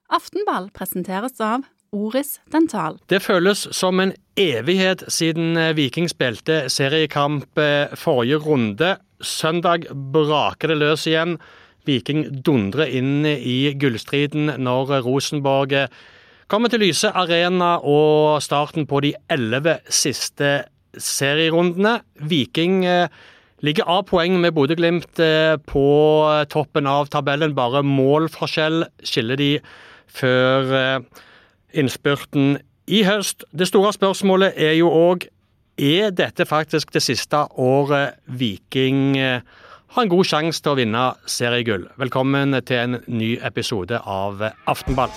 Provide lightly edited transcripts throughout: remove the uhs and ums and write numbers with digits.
Aftenball presenteres av Oris Dental. Det føles som en evighet siden Viking spilte seriekamp forrige runde. Søndag braker det løs igjen. Viking dundrer inn i gullstriden når Rosenborg kommer til Lyse Arena og starten på de 11 siste serierundene. Viking ligger av poeng med Bodø/Glimt på toppen av tabellen. Bare målforskjell skiller de før innspurten i høst. Det store spørsmålet jo også, dette faktisk det siste året Viking har en god sjanse til å vinne seriegull? Velkommen til en ny episode av Aftenball.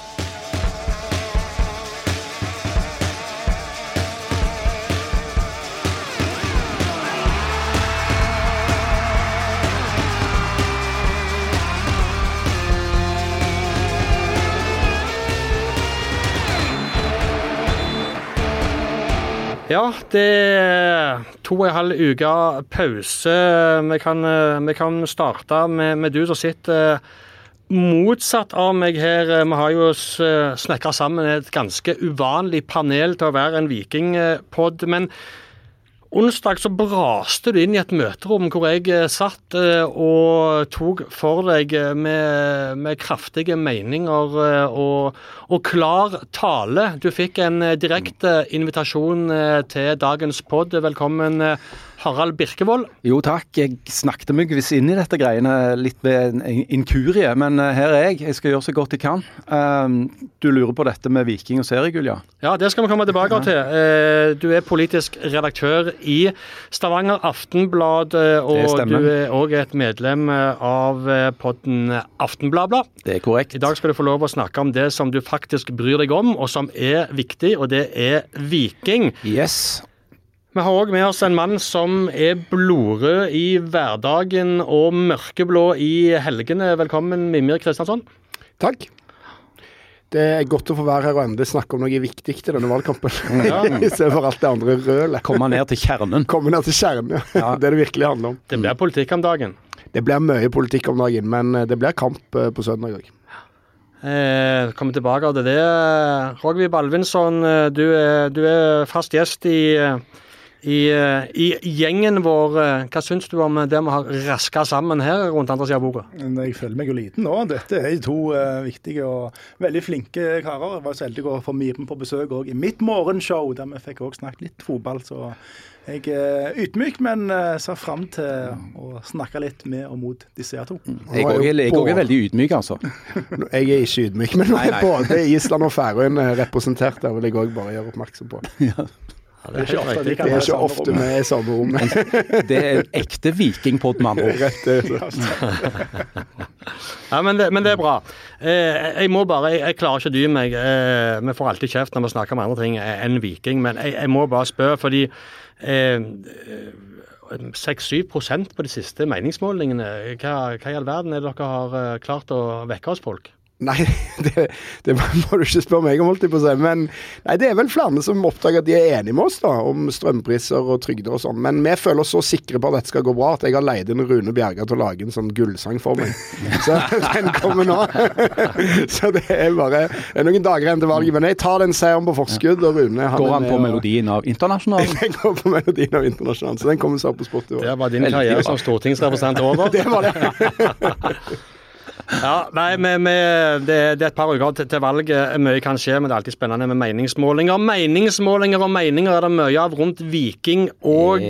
Ja, det 2,5 uker pause. Vi kan starte med du som sitter motsatt av meg her. Vi har jo snekret sammen et ganske uvanlig panel til å være en vikingpodd, men onsdag så braste du inn i et møterom hvor jeg satt og tok for deg med kraftige meninger og klar tale. Du fikk en direkte invitasjon til dagens podd. Velkommen, Harald Birkevold. Jo takk, jeg snakket meg visst inn i dette greiene litt ved en inkurie, men her jeg. Jeg skal gjøre så godt jeg kan. Du lurer på dette med Viking og seriegull, ja? Ja, det skal vi komme tilbake til. Du politisk redaktør i Stavanger Aftenblad, og du også et medlem av podden Aftenbladblad. Det korrekt. I dag skal du få lov å snakke om det som du faktisk bryr deg om, og som viktig, og det Viking. Yes. Vi har også med oss en mann som blodrød i hverdagen og mørkeblå i helgene. Velkommen, Mimir Kristiansson. Takk. Det godt å få være her og endelig snakke om noe viktig til denne valgkampen. Ja. I stedet for alt det andre rølet. Komme ned til kjernen. Komme ned til kjernen, ja. Ja. Det virkelig handler om. Det blir politikk om dagen. Det blir mye politikk om dagen, men det blir kamp på søndag også. Kommer tilbake til det. Rogvi Balvinsson, du fast gjest i gjengen vår. Hva synes du om det vi har rasket sammen her rundt andre siden av bordet? Jeg føler meg jo liten nå. Dette to viktige og veldig flinke karer. Jeg var så heldig å få Miren på besøk også i mitt morgenshow, der vi fikk også snakket litt fotball. Så jeg ydmyk, men ser frem til å snakke litt med og mot disse to. Jeg er veldig ydmyk, altså. Jeg ikke ydmyk, men nå både Island og Færøyene representert der, vil jeg også bare gjøre oppmerksom på. Ja. Ja, det er ikke ofte vi i samme rom. Det en ekte vikingpodd, mann. Ja, men det bra. Jeg klarer ikke å dy meg. Vi får alltid kjeft når vi snakker om andre ting enn viking, men jeg må bare spørre, fordi 6-7% på de siste meningsmålingene, hva i all verden dere har klart å vekke hos folk? Nei, det må du ikke spørre meg om, holdt jeg på å si. Men nei, det vel flere som oppdager at de enige med oss da, om strømpriser og trygder og sånn. Men vi føler oss så sikre på at dette skal gå bra, at jeg har leid inn Rune Bjerga til å lage en sånn gullsang for meg. Så den kommer nå. Så det bare noen dager igjen til valget. Men jeg tar den seieren på forskudd, og Rune... Går han på melodien av Internasjonal? Jeg går på melodien av Internasjonal, så den kommer seg opp på Spotify. Det var din karriere som stortingsrepresentant over. Det var det. Ja, nei, det et par uker til valget. Mye kan skje, men det alltid spennende med meningsmålinger. Meningsmålinger og meninger det mye av rundt Viking, og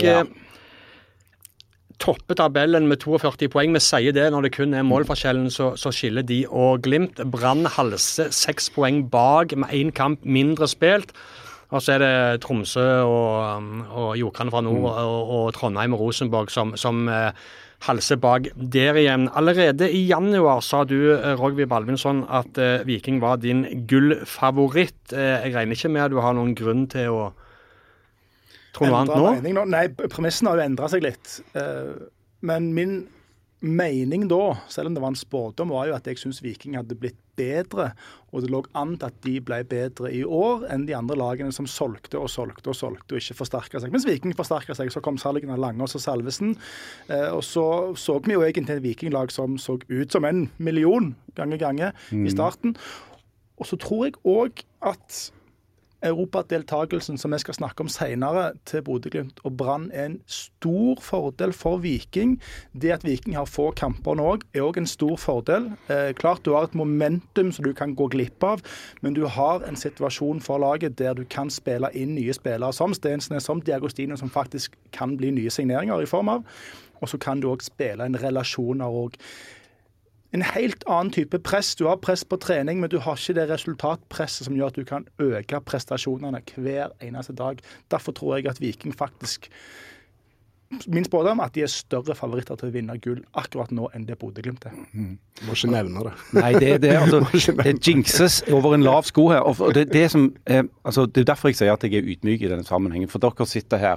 topper tabellen med 42 poeng. Vi sier det når det kun målforskjellen, så skiller de og Glimt. Brann halse 6 poeng bak med 1 kamp mindre spilt. Og så det Tromsø og Jokerne fra nord og Trondheim og Rosenborg som halse bak der igjen. Allerede i januar sa du, Rogvi Balvinsson, at Viking var din gullfavoritt. Jeg regner ikke med at du har noen grunn til å tro noe annet nå? Nei, premissen har jo endret seg litt. Men min mening da, selv om det var en spådom, var jo at jeg synes Viking hadde blitt bedre, og det lå an til at de ble bedre i år enn de andre lagene som solgte og ikke forsterket seg. Mens Viking forsterket seg, så kom Salgen av Langås og Salvesen, og så vi jo egentlig et Vikinglag som så ut som 1 million ganger i starten. Og så tror jeg også at Europadeltagelsen, som vi skal snakke om senere, til Bodø/Glimt og Brann en stor fordel for Viking. Det at Viking har få kamper nå også en stor fordel. Klart du har et momentum som du kan gå glipp av, men du har en situasjon for laget der du kan spille inn nye spillere som Stensnes, som Diagostino, som faktisk kan bli nye signeringer i form av. Og så kan du også spille en relasjoner og en helt annen type press. Du har press på trening, men du har ikke det resultatpresset som gjør at du kan øke prestasjonene hver eneste dag. Derfor tror jeg at Viking faktisk, min spådom, at de er større favoritter til å vinne gull akkurat nå enn det Bodø/Glimt er. Må ikke nevne det. Nei, det jinxes over en lav sko her. Og det er derfor jeg sier at jeg er ydmyk i denne sammenhengen. For dere sitter her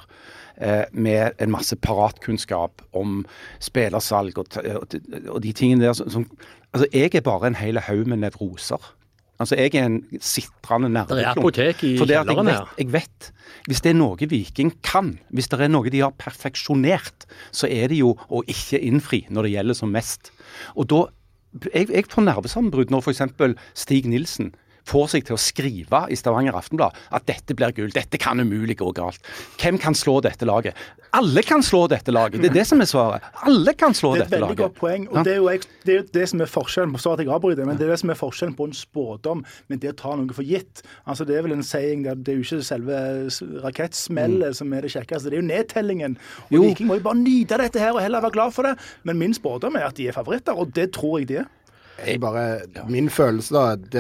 med en masse paratkunnskap om spillersalg og de tingene der altså jeg er bare en hele haug med nevroser. Altså jeg er en sitrende nerveklump. Det er apotek i kjelleren her. Jeg vet, hvis det er noe Viking kan, hvis det er noe de har perfeksjonert, så er det jo å ikke innfri når det gjelder som mest. Og da, jeg får nervesammenbrudd når for eksempel Stig Nilsen får seg til å skrive i Stavanger Aftenblad at dette blir gull, dette kan umulig gå galt. Hvem kan slå dette laget? Alle kan slå dette laget, det er det som er svaret. Alle kan slå dette laget. Det er et veldig godt poeng, og det er jo det som er forskjellen, så at jeg avbryter, men det er det som er forskjellen på en spådom, men det å ta noe for gitt. Altså det er vel en saying, det er jo ikke selve rakettsmellet som er det kjekkeste, det er jo nedtellingen. Og Viking må jo bare nyte dette her og heller være glad for det, men min spådom er at de er favoritter, og det tror jeg de er. Min følelse da,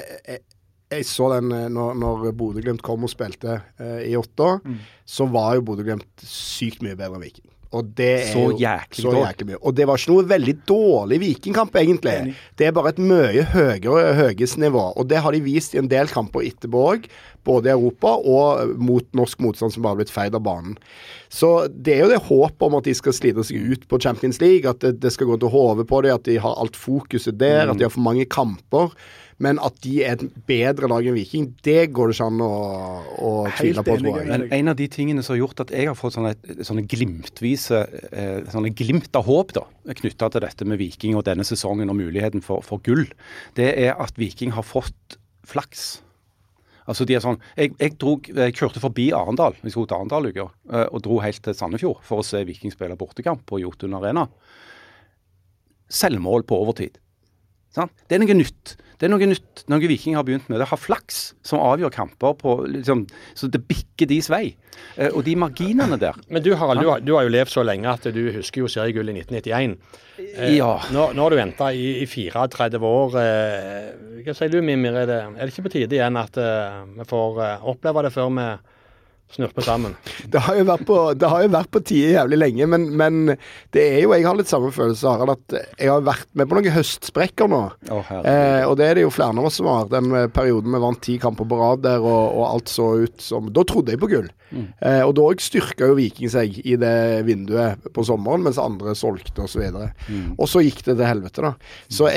jeg så den når Bodø/Glimt kom og spilte i 8 år, så var jo Bodø/Glimt sykt mye bedre enn Viking. Og det er så jæklig mye. Og det var ikke noe veldig dårlig Vikingkamp egentlig. Det er bare et mye høyest nivå. Og det har de vist i en del kamper etterpå også, både i Europa og mot norsk motstand som bare har blitt feid av banen. Så det er jo det håpet om at de skal slite seg ut på Champions League, at det skal gå til hodet på dem, at de har alt fokuset der, at de har for mange kamper. Men at de er et bedre lag enn Viking, det går det ikke an å tvile på. Men en av de tingene som har gjort at jeg har fått sånne glimtvise, sånne glimt av håp da, knyttet til dette med Viking og denne sesongen og muligheten for gull, det er at Viking har fått flaks. Altså de er sånn, jeg kjørte forbi Arendal, vi skulle til Arendal i går, og dro helt til Sandefjord for å se Viking spille bortekamp på Jotun Arena. Selvmål på overtid. Det er noe nytt. Det er noe nytt, noe Viking har begynt med. Det har flaks som avgjør kamper på, liksom, så det bikker deres vei. Og de marginene der. Men du Harald, du har jo levd så lenge at du husker jo seriegull i 1991. Ja. Nå har du ventet i 34 år. Hva sier du, Mimir? Er det ikke på tide igjen at vi får oppleve det før vi snurper sammen? Det har jo vært på tide jævlig lenge, men det er jo, jeg har litt samme følelse, Harald, at jeg har vært med på noen høstsprekker nå. Og det er det jo flere av oss som har. Den perioden vi vant 10 kamper på rad der, og alt så ut som, da trodde jeg på gull. Og da styrket jo Viking seg i det vinduet på sommeren, mens andre solgte og så videre. Og så gikk det til helvete da. Så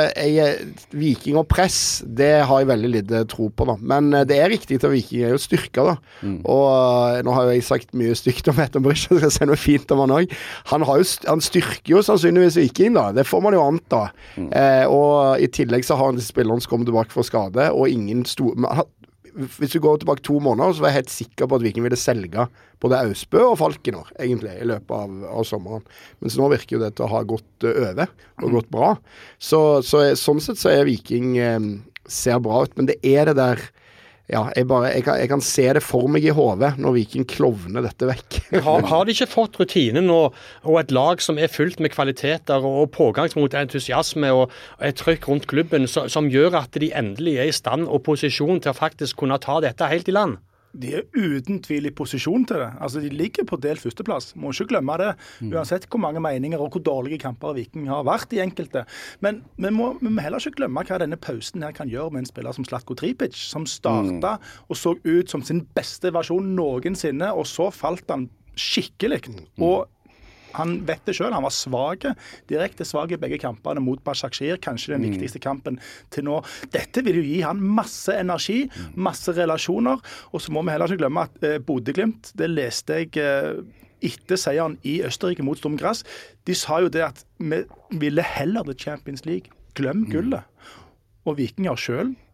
Viking og press, det har jeg veldig lite tro på da. Men det er riktig til Viking er jo styrket da. Og nå har jeg sagt mye stygt om Etter Brysje, jeg skal si noe fint om han også. Han styrker jo sannsynligvis Viking da, det får man jo anta. Og i tillegg så har han disse spillerne som kommer tilbake fra skade, og ingen hvis vi går tilbake 2 måneder, så var jeg helt sikker på at Viking ville selge både Ausbø og Falkenor, egentlig, i løpet av sommeren. Men så nå virker jo det til å ha gått over, og gått bra. Sånn sett så er Viking ser bra ut, men det er det der. Ja, jeg kan se det for meg i hodet når Viking klovner dette vekk. Har de ikke fått rutinen og et lag som er fullt med kvaliteter og pågangsmot, entusiasme og et trykk rundt klubben som gjør at de endelig er i stand og posisjon til å faktisk kunne ta dette helt i land? De er uten tvil i posisjon til det. Altså, de ligger på del førsteplass. Må ikke glemme det, uansett hvor mange meninger og hvor dårlige kamper Viking har vært i enkelte. Men vi må heller ikke glemme hva denne pausen her kan gjøre med en spiller som Zlatko Tripic, som startet og så ut som sin beste versjon noensinne, og så falt han skikkelig. Og han vet det selv, han var svag, direkte svag i begge kampene mot Başakşehir, kanskje den viktigste kampen til nå. Dette vil jo gi han masse energi, masse relasjoner, og så må vi heller ikke glemme at Bodø/Glimt, det leste jeg etter seieren i Østerrike mot Sturm Graz, de sa jo det at vi ville heller til Champions League, glem gullet. Og Viking har selv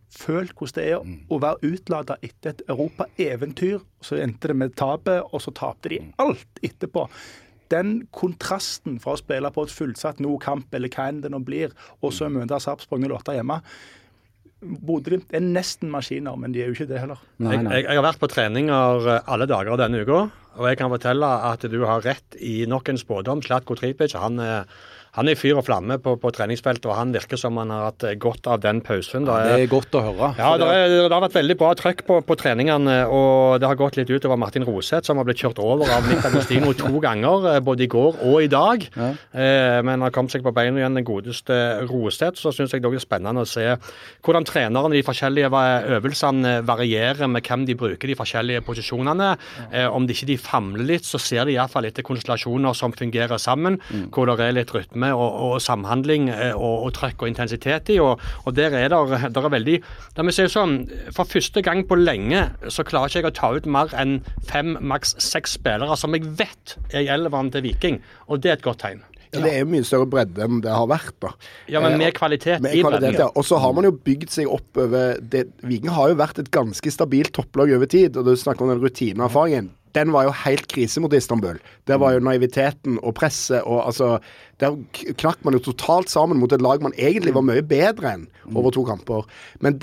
følt hvordan det er å være utladet etter et Europa-eventyr. Så endte det med tapet, og så tapte de alt etterpå. Den kontrasten fra å spille på et fullsatt kamp, eller hva enn det nå blir, og så møte Sarpsborg 08 hjemme. Bodø/Glimt er nesten maskiner, men de er jo ikke det heller. Jeg har vært på treninger alle dager denne uka, og jeg kan fortelle at du har rett i nok en spådom. Zlatko Tripic, han er i fyr og flamme på treningsfeltet, og han virker som han har hatt godt av den pausen. Det er godt å høre. Ja, det har vært veldig bra trøkk på treningene, og det har gått litt ut over Martin Roseth, som har blitt kjørt over av Nick Agostino 2 ganger, både i går og i dag. Ja. Men har kommet seg på beina igjen, den godeste Roseth. Så synes jeg det er spennende å se hvordan trenerne i de forskjellige øvelsene varierer med hvem de bruker de forskjellige posisjonene. Om de ikke famler litt, så ser de i hvert fall etter konstellasjoner som fungerer sammen, hvor det er litt rytme og samhandling og trøkk og intensitet i, og der er det veldig, da vi sier sånn, for første gang på lenge så klarer ikke jeg å ta ut mer enn 5, maks 6 spillere som jeg vet er i elveren til Viking, og det er et godt tegn. Ja, det er mye større bredde enn det har vært da. Ja, men med kvalitet i bredden. Ja. Og så har man jo bygd seg opp over det. Viking har jo vært et ganske stabilt topplag over tid, og du snakker om den rutinen og erfaringen. Den var jo helt krise mot Istanbul. Der var jo naiviteten og presset, og altså, der knakk man jo totalt sammen mot et lag man egentlig var mye bedre enn over 2 kamper. Men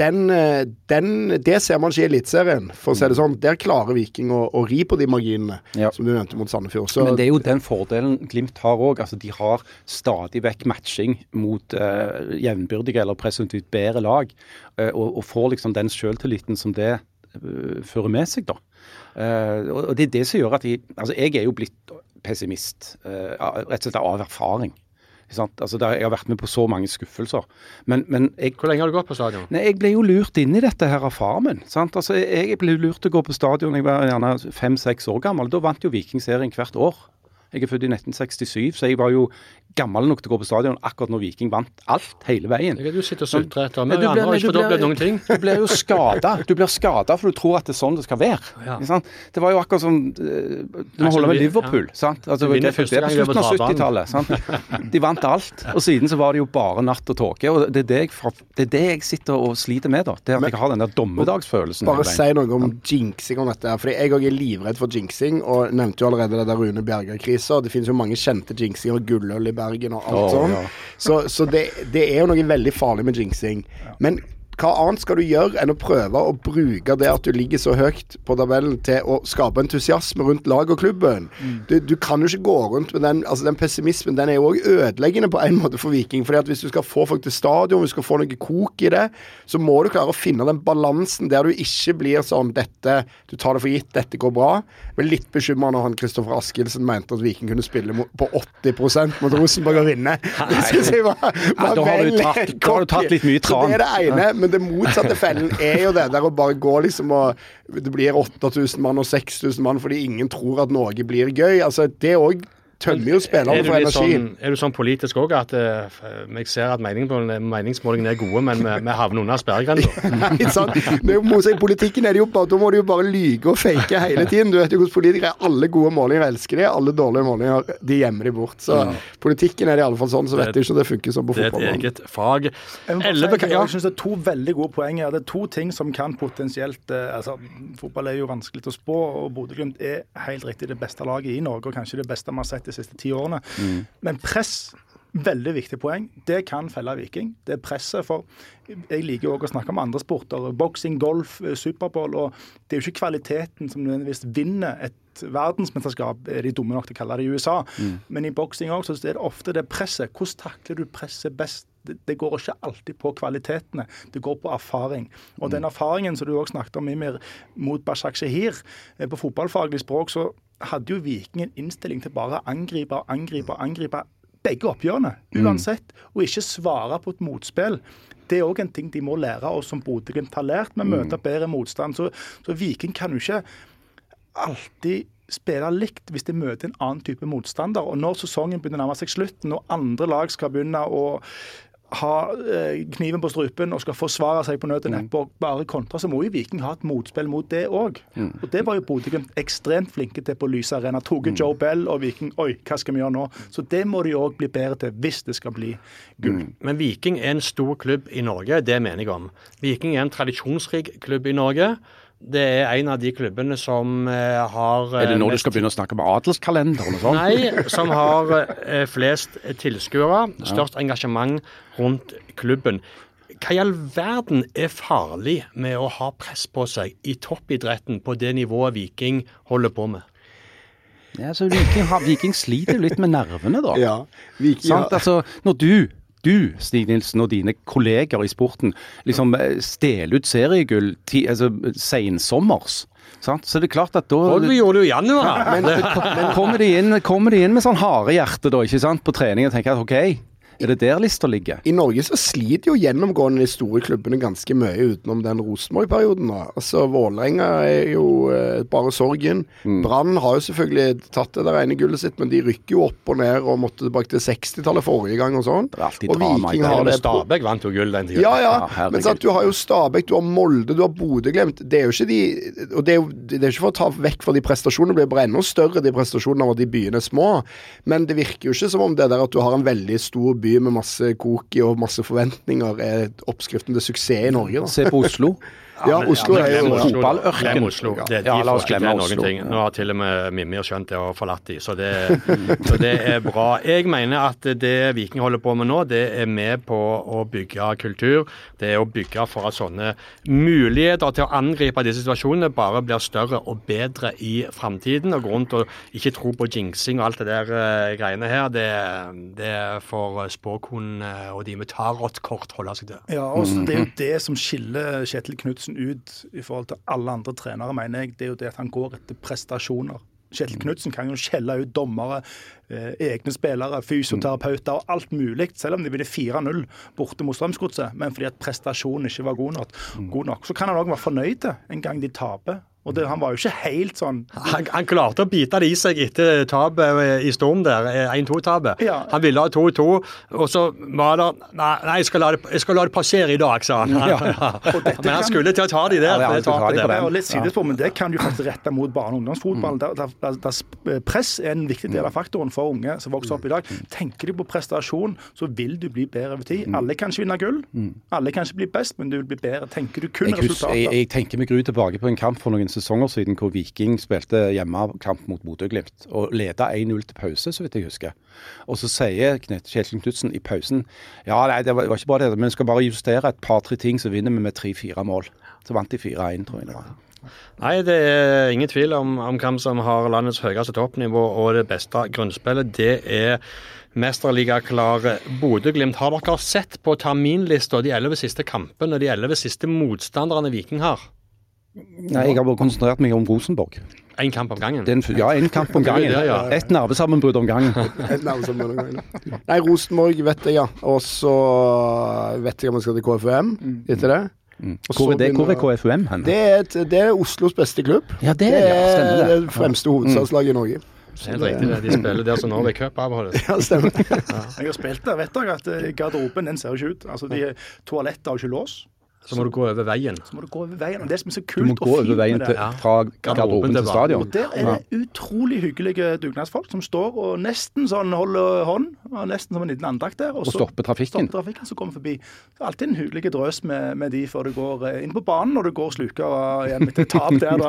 det ser man ikke i Elitserien, for å si det sånn. Der klarer Viking å ri på de marginene, som du nevnte mot Sandefjord. Så men det er jo den fordelen Glimt har også. Altså, de har stadig vekk matching mot jevnbyrdige eller presumptivt bedre lag, og får liksom den selvtilliten som det fører med seg da. Og det er det som gjør at jeg er jo blitt pessimist, rett og slett av erfaring. Altså, jeg har vært med på så mange skuffelser. Men hvor lenge har du gått på stadion? Nei, jeg ble jo lurt inn i dette her av far min. Sant? Altså, jeg ble lurt til å gå på stadion, jeg var gjerne 5-6 år gammel. Da vant jo Vikingserien hvert år. Jeg er født i 1967, så jeg var jo gammel nok til å gå på stadion akkurat når Viking vant alt, hele veien. Du sitter og sulter etter, men andre har ikke fått opplevd noen ting. Du blir jo skadet. Du blir skadet for du tror at det er sånn det skal være. Ja. Det var jo akkurat som du må holde med Liverpool. Ja. Sant? Altså, det er på slutten av 70-tallet. De vant alt, og siden så var det jo bare natt og tåke, og det er det jeg sitter og sliter med da. Det er at jeg har den der dommedagsfølelsen. Bare si noe om jinxing om dette, for jeg er livredd for jinxing, og nevnte jo allerede det der Rune Bjerger-krisa. Det finnes jo mange kjente jinxinger, gulløl i Bergen og alt sånn. Ja. Så det er jo noe veldig farlig med jinxing. Men hva annet skal du gjøre enn å prøve å bruke det at du ligger så høyt på tabellen til å skape entusiasme rundt lag og klubben? Du kan jo ikke gå rundt med den pessimismen. Den er jo også ødeleggende på en måte for Viking, fordi at hvis du skal få folk til stadion, hvis du skal få noe kok i det, så må du klare å finne den balansen der du ikke blir sånn, du tar det for gitt, dette går bra. Men litt bekymret når Kristoffer Askildsen mente at Viking kunne spille på 80% mot Rosenborg og vinne. Det synes jeg var da har du tatt litt mye tran. Det er det ene, men det motsatte fellen er jo det der å bare gå liksom og det blir 8000 mann og 6000 mann fordi ingen tror at noe blir gøy. Altså det er også tømmer jo spillerne for energi. Er du sånn politisk også at jeg ser at meningsmålingene er gode, men vi havner under sperregrensen? Nei, sant. Politikken er det jo bare, da må du jo bare lyge og fake hele tiden. Du vet jo hvordan politikere er. Alle gode målinger elsker de, alle dårlige målinger de gjemmer de bort. Så politikken er det i alle fall sånn, så vet jeg ikke om det funker sånn på fotball. Det er et eget fag. Jeg synes det er 2 veldig gode poenger. Det er 2 ting som kan potensielt, fotball er jo vanskelig å spå, og Bodø/Glimt er helt riktig det beste laget i Norge, og kanskje det beste man har sett de siste 10 årene. Men press, veldig viktig poeng, det kan felle Viking. Det er presset, for jeg liker også å snakke om andre sporter, boksing, golf, Superbowl, og det er jo ikke kvaliteten som nødvendigvis vinner et verdensmesterskap, er de dumme nok til å kalle det i USA, men i boksing også, så er det ofte det presset. Hvordan takler du presset best? Det går ikke alltid på kvalitetene, det går på erfaring. Og den erfaringen som du også snakket om mot Bashak Shehir, på fotballfaglig språk, så hadde jo Viking en innstilling til bare å angripe begge oppgjørene, uansett, og ikke svare på et motspill. Det er også en ting de må lære oss som Bodø/Glimt har lært, med å møte bedre motstand. Så Viking kan jo ikke alltid spille likt hvis de møter en annen type motstander. Og når sesongen begynner å nærme seg slutten, og andre lag skal begynne å ha kniven på strupen og skal forsvare seg på nød og neppe og bare kontra, så må jo Viking ha et motspill mot det òg. Og det var jo Bodø-Glimt ekstremt flinke til på Lyse Arena. Toget Joe Bell og Viking, oi, hva skal vi gjøre nå? Så det må de òg bli bedre til hvis det skal bli gull. Men Viking er en stor klubb i Norge, det mener jeg om. Viking er en tradisjonsrik klubb i Norge. Det er en av de klubbene som har Er det nå du skal begynne å snakke om adelskalender og sånn? Nei, som har flest tilskuere, størst engasjement rundt klubben. Hva i all verden er farlig med å ha press på seg i toppidretten på det nivået Viking holder på med? Ja, så Viking sliter jo litt med nervene da. Ja, Viking Sant? Altså, når du, Stig Nilsen, og dine kolleger i sporten liksom steler ut seriegull sensommers, sant? Så det er klart at da... Og vi gjorde det jo i januar. Men kommer de inn med sånn harde hjerte da, ikke sant, på trening og tenker at ok, er det der lista ligger? I Norge så sliter jo gjennomgående de store klubbene ganske mye utenom den Rosenborg-perioden da. Altså, Vålerenga er jo bare sorgen. Brann har jo selvfølgelig tatt det der ene gullet sitt, men de rykker jo opp og ned og måtte tilbake til 60-tallet forrige gang og sånn. Det er alltid og drama. Viking har det på... Stabæk vant jo gull den tiden. Ja, men sant, du har jo Stabæk, du har Molde, du har Bodø-Glimt. Det er jo ikke de... Og det er ikke for å ta vekk for de prestasjonene, det blir bare enda større de prestasjonene av at de byene er små. Men det virker jo ikke som om det der at du har en veldig stor by med masse koki og masse forventninger er oppskriften til suksess i Norge da. Se på Oslo. Ja, Oslo er jo fotballørken. Glem Oslo. De la oss får ikke glemme til Oslo. noen ting. Nå har til og med Mimmi og skjønt det og forlatt de, så det er bra. Jeg mener at det Viking holder på med nå, det er med på å bygge kultur. Det er å bygge for at sånne muligheter til å angripe disse situasjonene bare blir større og bedre i fremtiden. Og grunn til å ikke tro på jinxing og alt det der greiene her, det får spåkonen og de med tarotkort holde seg til. Ja, og det er jo det som skiller Kjetil Knutsen ut i forhold til alle andre trenere, mener jeg. Det er jo det at han går etter prestasjoner. Kjetil Knutsen kan jo skjelle ut dommere, egne spillere, fysioterapeuter og alt mulig, selv om de ville 4-0 borte mot Strømsgodset, men fordi at prestasjonen ikke var god nok. Så kan han også være fornøyd en gang de taper. Og han var jo ikke helt sånn... Han klarte å bite det i seg etter tabet i Storm der, 1-2-tabet. Ja. Han ville ha 2-2, og så var det... Nei, jeg skal la det passere i dag, sa han. Ja. Men han skulle til å ta de der. Det er litt sidespår, men det kan du faktisk rette mot barne- og ungdomsfotball. Der press er en viktig del av faktoren for unge som vokser opp i dag. Tenker du på prestasjon, så vil du bli bedre over tid. Alle kan ikke vinne gull. Alle kan ikke bli best, men du vil bli bedre. Tenker du kun resultater? Jeg tenker meg tilbake på en kamp for noen sesonger siden hvor Viking spilte hjemmekamp mot Bodø-Glimt og leda 1-0 til pause, så vidt jeg husker. Og så sier Kjetil Knutsen i pausen det var ikke bare det, men vi skal bare justere et par-tre ting, så vinner vi med 3-4 mål. Så vant de 4-1, tror jeg det var. Nei, det er ingen tvil om hvem som har landets høyeste toppnivå og det beste grunnspillet. Det er mesterligaklare Bodø-Glimt. Har dere sett på terminlista de 11 siste kampene og de 11 siste motstanderne Viking har? Nei, jeg har bare konsentrert meg om Rosenborg. En kamp om gangen? En kamp om gangen. Et nervesammenbrudd om gangen. Nei, Rosenborg vet jeg, ja. Og så vet jeg om jeg skal til KFUM etter det. Hvor er KFUM hen? Det er Oslos beste klubb. Ja, det er det fremste hovedstadslaget i Norge. Helt riktig, de spiller der som Norway Cup avholdet. Ja, stemmer. Jeg har spilt der, vet jeg, at garderoben den ser jo ikke ut. Altså, toalettet har ikke lås. Så må du gå over veien. Og det som er så kult du må gå over veien fra garderoben til stadion. Og der er det utrolig hyggelige dugnadsfolk som står og nesten sånn holder hånd, og nesten som en liten andakt der. Og stopper trafikken. Så kommer forbi. Det er alltid en hyggelig drøs med de før du går inn på banen, når du går og sluker igjen med et tap der.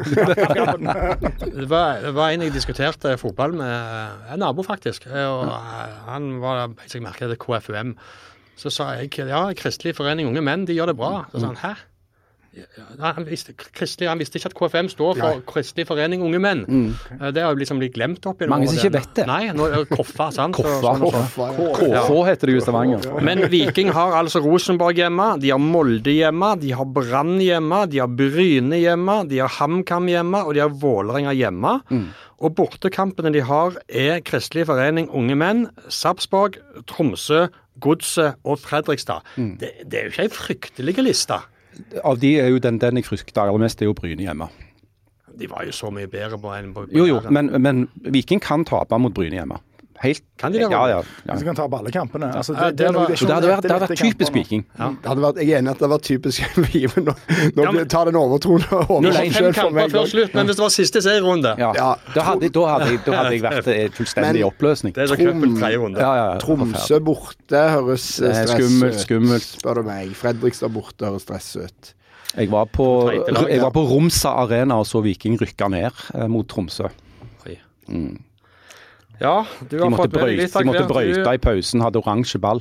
Det var en jeg diskuterte fotball med, en nabo faktisk, og han var, jeg merket det, KFUM. Så sa jeg, Kristelig Forening Unge Menn, de gjør det bra. Så sa han, hæ? Han visste ikke at KFM står for Kristelig Forening Unge Menn. Det har jo liksom blitt glemt oppi. Mange som ikke vet det. Nei, nå er det Koffa, sant? KF heter det jo i Stavanger. Men Viking har altså Rosenborg hjemme, de har Molde hjemme, de har Brann hjemme, de har Bryne hjemme, de har HamKam hjemme, og de har Vålerenga hjemme. Og bortekampene de har er Kristelig Forening Unge Menn, Sarpsborg, Tromsø, Godset og Fredrikstad. Det er jo ikke en fryktelig liste. Av de er jo den jeg frykter aller mest, det er jo Bryne hjemme. De var jo så mye bedre på enn på Jo, men Viking kan tape mot Bryne hjemme. Helt, Kan de det? Ja. Hvis vi kan ta opp alle kampene. Altså, det hadde vært typisk Viking. Ja. Jeg er enig at det var typisk Viking. Nå tar den overtroen. 5 kamper før slutt, men hvis det var siste serierunde Da hadde jeg vært fullstendig i oppløsning. Det er så cupens tredje runde. Tromsø borte høres skummelt. Spør du meg. Fredrikstad borte høres stress ut. Jeg var på Romsa Arena og så Viking rykke ned mot Tromsø. Ja, du har fått med litt av de måtte brøyte i pausen, hadde oransje ball.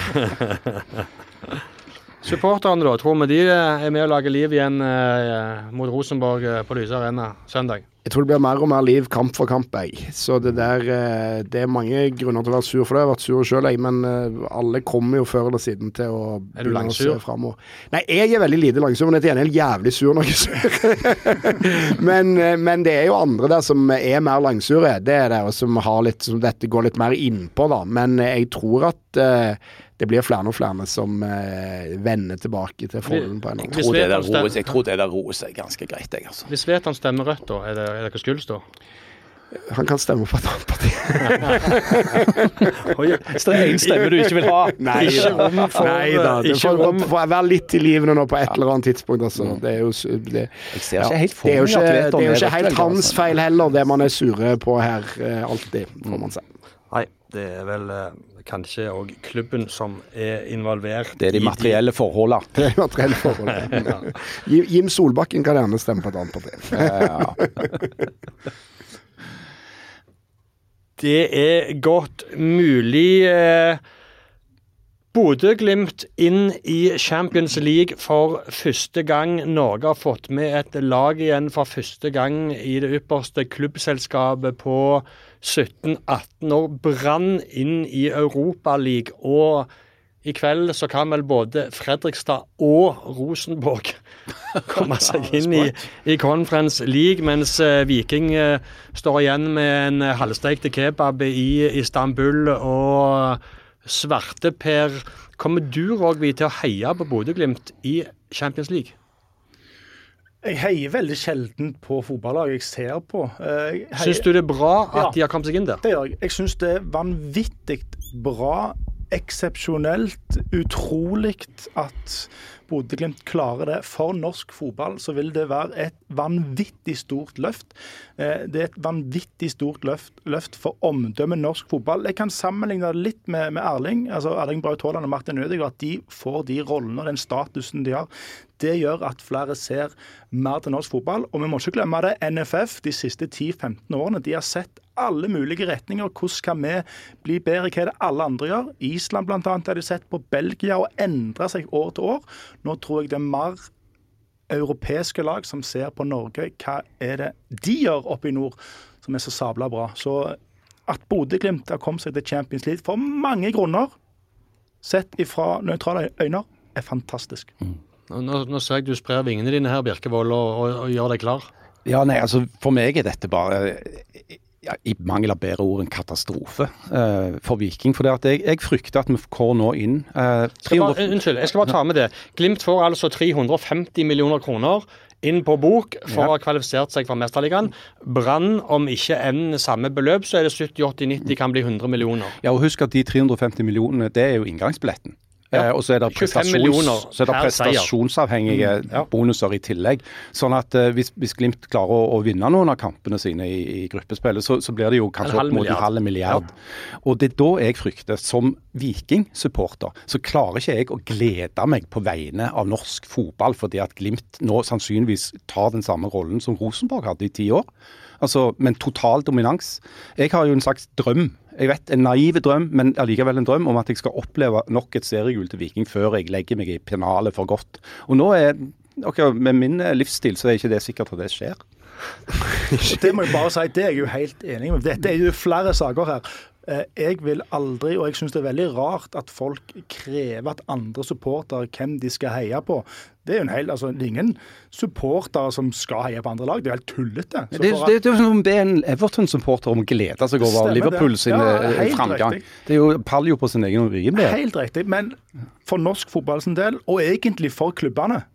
Supporterne da, tror vi de er med å lage liv igjen mot Rosenborg på Lyse Arena søndag? Jeg tror det blir mer og mer liv kamp for kamp, Så det er mange grunner til å være sur, for det. Jeg har vært sur selv, men alle kommer jo før eller siden til å begynne å se fremover. Nei, jeg er veldig lite langsur, men jeg er helt jævlig sur når jeg er sur. men det er jo andre der som er mer langsure. Det er det, og som har litt, som dette går litt mer innpå da. Men jeg tror at det blir flere og flere som vender tilbake til forholden på en gang. Jeg tror det der roer seg ganske greit, altså. Hvis vet han stemmer rødt da, er det hva skyldes da? Han kan stemme på et annet parti. Så det er en stemme du ikke vil ha? Nei da. Det får være litt i livene nå på et eller annet tidspunkt. Altså. Det er jo jeg ser ikke helt for meg at det er jo ikke helt hans feil heller, det man er sure på her alltid, får man si. Nei, det er vel kanskje også klubben som er involvert. Det er de materielle forholdene. Det er de materielle forholdene. Jim Solbakken kan gjerne stemme på et annet parti. Det er godt mulig. Bodø/Glimt inn i Champions League for første gang. Norge har fått med et lag igjen for første gang i det ypperste klubbselskapet på 17-18 år. Brann inn i Europaligaen, og i kveld så kan vel både Fredrikstad og Rosenborg komme seg inn i Conference League, mens Viking står igjen med en halvstekte kebab i Istanbul. Og Svarte-Per, kommer du Rogvi til å heie på Bodø/Glimt i Champions League? Jeg heier veldig sjelden på fotballag jeg ser på. Syns du det er bra at de har kommet seg inn der? Det gjør jeg. Jeg syns det er vanvittig bra, eksepsjonelt, utrolig at Bodø/Glimt klarer det. For norsk fotball så vil det være et vanvittig stort løft. Det er et vanvittig stort løft for omdømmet norsk fotball. Jeg kan sammenligne det litt med Erling. Altså Erling Braut Haaland og Martin Ødegaard, at de får de rollene og den statusen de har. Det gjør at flere ser mer til norsk fotball. Og vi må ikke glemme det. NFF de siste 10-15 årene, de har sett alle mulige retninger. Hvordan skal vi bli bedre? Hva er det alle andre gjør? Island blant annet har de sett på Belgia og endret seg år til år. Nå tror jeg det er mer europeiske lag som ser på Norge. Hva er det de gjør oppe i nord som er så sabla bra? Så at Bodø/Glimt har kommet seg til Champions League for mange grunner, sett ifra nøytrale øyne, er fantastisk. Nå ser jeg du sprer vingene dine her, Birkevold, og gjør deg klar. Ja, nei, altså for meg er dette bare i mangel av bedre ord en katastrofe for Viking. For det at jeg frykter at vi går nå inn Unnskyld, jeg skal bare ta med det. Glimt får altså 350 millioner kroner inn på bok for å ha kvalifisert seg for Mesterligaen. Brann, om ikke enn samme beløp, så er det 70-80-90 kan bli 100 millioner. Ja, og husk at de 350 millionene, det er jo inngangsbilletten. Og så er det prestasjonsavhengige bonuser i tillegg. Sånn at hvis Glimt klarer å vinne noen av kampene sine i gruppespillet, så blir det jo kanskje opp mot en halv milliard. Og det er da jeg frykter, som Viking-supporter, så klarer ikke jeg å glede meg på vegne av norsk fotball, fordi at Glimt nå sannsynligvis tar den samme rollen som Rosenborg hadde i 10 år. Altså, men total dominans. Jeg har jo en slags drøm. Jeg vet, en naiv drøm, men allikevel en drøm om at jeg skal oppleve nok et seriegull til Viking før jeg legger meg i pennalet for godt. Og nå med min livsstil så er ikke det sikkert at det skjer. Det må jeg bare si, det er jeg jo helt enig med. Dette er jo flere saker her. Jeg vil aldri, og jeg synes det er veldig rart at folk krever at andre supportere hvem de skal heie på. Det er jo det er ingen supportere som skal heie på andre lag. Det er helt tullete. Det er jo som om det er en Everton-supporter om å glede seg over Liverpool sin framgang. Riktig. Det er jo paller jo på sin egen urimelighet. Helt riktig, men for norsk fotball sin del, og egentlig for klubbene,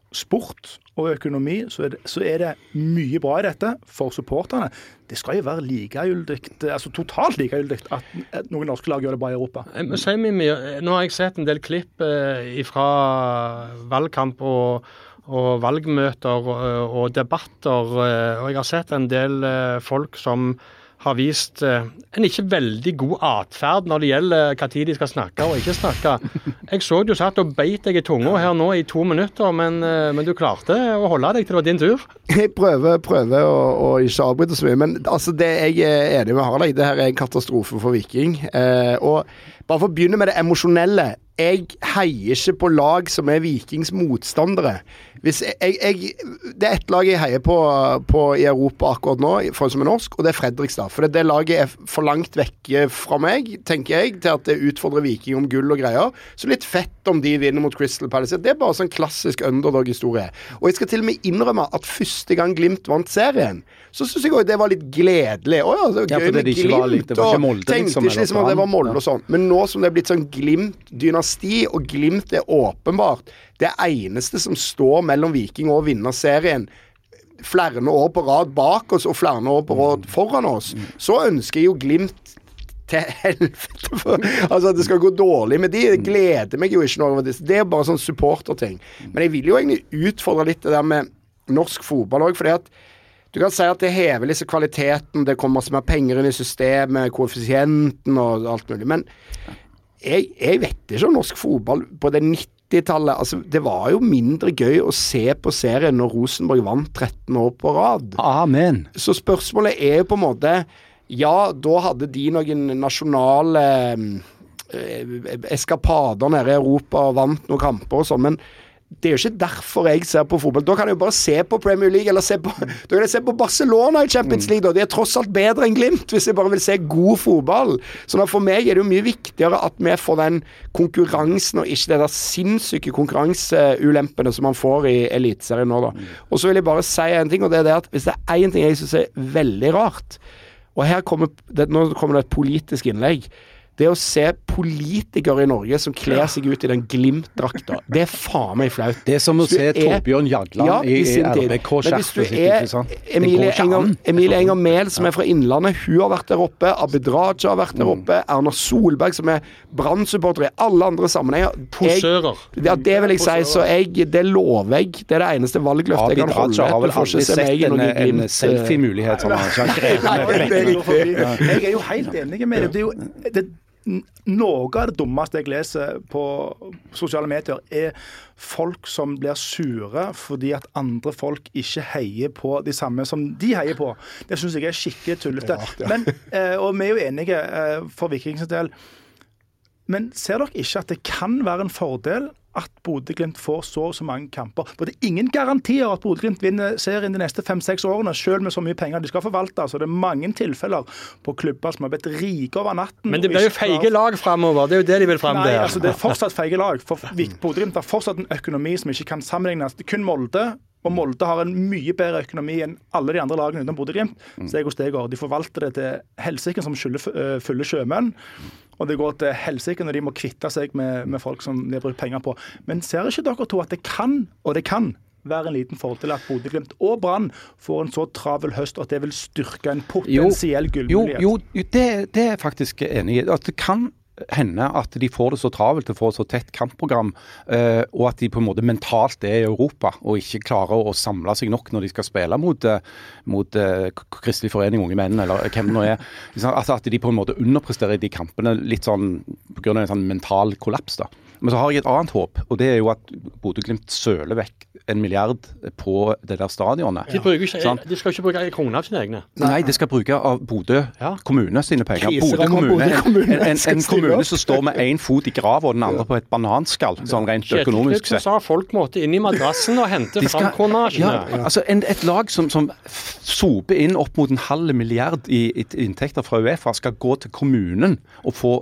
sport og økonomi, så er det mye bra i dette for supporterne. Det skal jo være likegyldig, altså totalt likegyldig at noen norske lag gjør det bra i Europa. Nå har jeg sett en del klipp fra valgkamp og valgmøter og debatter, og jeg har sett en del folk som har vist en ikke veldig god atferd når det gjelder hva tid de skal snakke og ikke snakke. Jeg så du satt og beit deg i tunga her nå i 2 minutter, men du klarte å holde deg til det var din tur. Jeg prøver å ikke avbryte så mye, men altså det jeg er enig med Harald, det her er en katastrofe for Viking. Og bare for å begynne med det emosjonelle, jeg heier ikke på lag som er Vikings motstandere. Det er ett lag jeg heier på i Europa akkurat nå, for som er norsk, og det er Fredrikstad. For det laget er for langt vekke fra meg, tenker jeg, til at det utfordrer Viking om gull og greier. Så litt fett om de vinner mot Crystal Palace. Det er bare sånn klassisk underdog-historie. Og jeg skal til og med innrømme at første gang Glimt vant serien, så synes jeg også det var litt gledelig. Åja, det var gøy med Glimt, og tenkte ikke liksom at det var Molde og sånn. Men nå som det er blitt sånn Glimt-dynasti, og Glimt er åpenbart det eneste som står mellom Viking og vinner serien flere år på rad bak oss og flere år på rad foran oss, så ønsker jeg jo Glimt til helvete for, altså at det skal gå dårlig med de, det gleder meg jo ikke noe over det. Det er bare sånn supporterting. Men jeg vil jo egentlig utfordre litt det der med norsk fotball også, fordi at du kan si at det hever liksom kvaliteten, det kommer masse mer penger inn i systemet, koeffisienten og alt mulig, men jeg vet ikke om norsk fotball på det 90-tallet, altså det var jo mindre gøy å se på serien når Rosenborg vant 13 år på rad. Amen. Så spørsmålet er jo på en måte, ja, da hadde de noen nasjonale eskapader nede i Europa og vant noen kamper og sånn, men det er jo ikke derfor jeg ser på fotball. Da kan jeg jo bare se på Premier League, eller da kan jeg se på Barcelona i Champions League, da. De er tross alt bedre enn Glimt, hvis jeg bare vil se god fotball. Så for meg er det jo mye viktigere at vi får den konkurransen, og ikke det der sinnssyke konkurranseulempene som man får i eliteserien nå, da. Og så vil jeg bare si en ting, og det er det at hvis det er en ting jeg synes er veldig rart, og nå kommer det et politisk innlegg, det å se politikere i Norge som kler seg ut i den Glimt-drakta, det er faen meg flaut. Det er som å se Torbjørn Jagland i RBK-skjerf. Emilie Enger Mehl, som er fra Innlandet, hun har vært der oppe, Abid Raja har vært der oppe, Erna Solberg, som er Brann-supporter i alle andre sammenhenger. Posører. Ja, det vil jeg si, så det lover jeg. Det er det eneste valgløftet jeg kan holde. Har vel aldri sett en selfie-mulighet som han Jeg er jo helt enig med det. Det er jo noe av det dummeste jeg leser på sosiale medier er folk som blir sure fordi at andre folk ikke heier på de samme som de heier på. Det synes jeg er skikkelig tullete. Men, og vi er jo enige for Vikings del. Men ser dere ikke at det kan være en fordel at Bodø/Glimt får så mange kamper? For det er ingen garantier at Bodø/Glimt vinner serien de neste 5-6 årene, selv med så mye penger de skal forvalte. Så det er mange tilfeller på klubber som har blitt rike over natten. Men det blir jo feige lag fremover, det er jo det de vil frem til. Nei, altså det er fortsatt feige lag. For Bodø/Glimt har fortsatt en økonomi som ikke kan sammenlignes. Det er kun Molde, og Molde har en mye bedre økonomi enn alle de andre lagene utenom Bodø/Glimt. Steg og steg. De forvalter det til helsike som skylder fulle sjømenn. Og det går til helsike når de må kvitte seg med folk som de har brukt penger på. Men ser ikke dere to at det kan være en liten fordel at Bodø/Glimt og Brann får en så travel høst, og at det vil styrke en potensiell gullmulighet? Jo, det er jeg faktisk enig i. At det kan hende at de får det så travelt, de får så tett kampprogram, og at de på en måte mentalt er i Europa, og ikke klarer å samle seg nok når de skal spille mot Kristelig Forening Unge Menn, eller hvem det nå er. Altså at de på en måte underpresterer i de kampene litt sånn på grunn av en sånn mental kollaps da. Men så har jeg et annet håp, og det er jo at Bodø/Glimt søler vekk 1 milliard på det der stadionet. De skal ikke bruke kroner av sine egne. Nei, de skal bruke av Bodø kommune sine penger. Bodø kommune, en kommune som står med en fot i grav og den andre på et bananskall, sånn rent økonomisk sett. Sa folk måtte inn i madrassen og hente fram kronasjene. Ja, altså et lag som soper inn opp mot 0,5 milliard i inntekter fra UEFA skal gå til kommunen og få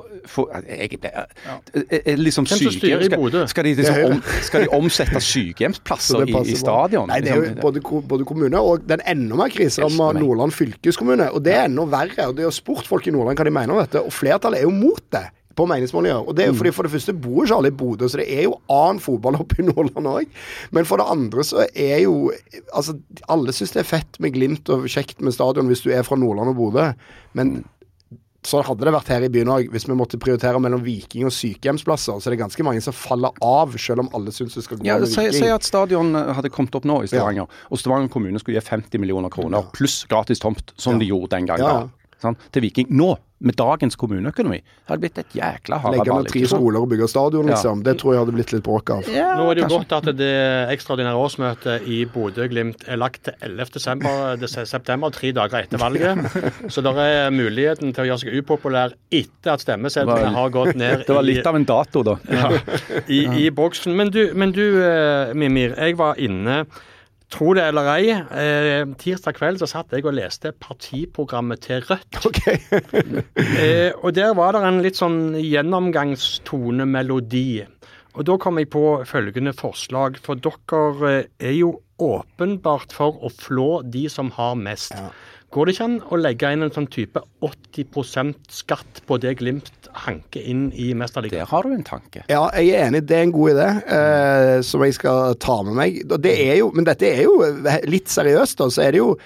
liksom skal de omsette sykehjemsplasser i stadion? Nei, det er jo både kommuner og den enda mer kriseramma Nordland fylkeskommune, og det er enda verre, og det er jo spurt folk i Nordland hva de mener om dette, og flertallet er jo mot det. på meningsmålinger. Og det er jo fordi for det første bor ikke alle i Bodø, så det er jo annen fotball oppe i Nordland også. Men for det andre så er jo, altså alle synes det er fett med Glimt og kjekt med stadion hvis du er fra Nordland og Bodø. Men så hadde det vært her i byen også, hvis vi måtte prioritere mellom Viking og sykehjemsplasser, så er det ganske mange som faller av, selv om alle synes det skal gå med Viking. Si at stadion hadde kommet opp nå i Stavanger, og Stavanger kommune skulle gi 50 millioner kroner, pluss gratis tomt, som de gjorde den gangen. Til Viking. Nå, med dagens kommuneøkonomi, hadde det blitt et jækla haraball. Legge ned 3 skoler og bygge stadion, liksom. Det tror jeg hadde blitt litt bråk av. Nå er det jo godt at det ekstraordinære årsmøtet i Bodø-Glimt er lagt til 11. september, 3 dager etter valget. Så det er muligheten til å gjøre seg upopulær etter at stemmesedlene har gått ned. Det var litt av en dato, da. I boksen. Men du, Mimir, jeg var inne. Tro det eller ei, tirsdag kveld så satt jeg og leste partiprogrammet til Rødt. Og der var det en litt sånn gjennomgangstone-melodi. Og da kom jeg på følgende forslag, for dere er jo åpenbart for å flå de som har mest. Går det ikke an å legge inn en sånn type 80% skatt på det Glimt hanker inn i Mesterligaen? Der har du en tanke. Ja, jeg er enig. Det er en god idé som jeg skal ta med meg. Men dette er jo litt seriøst da, så er det jo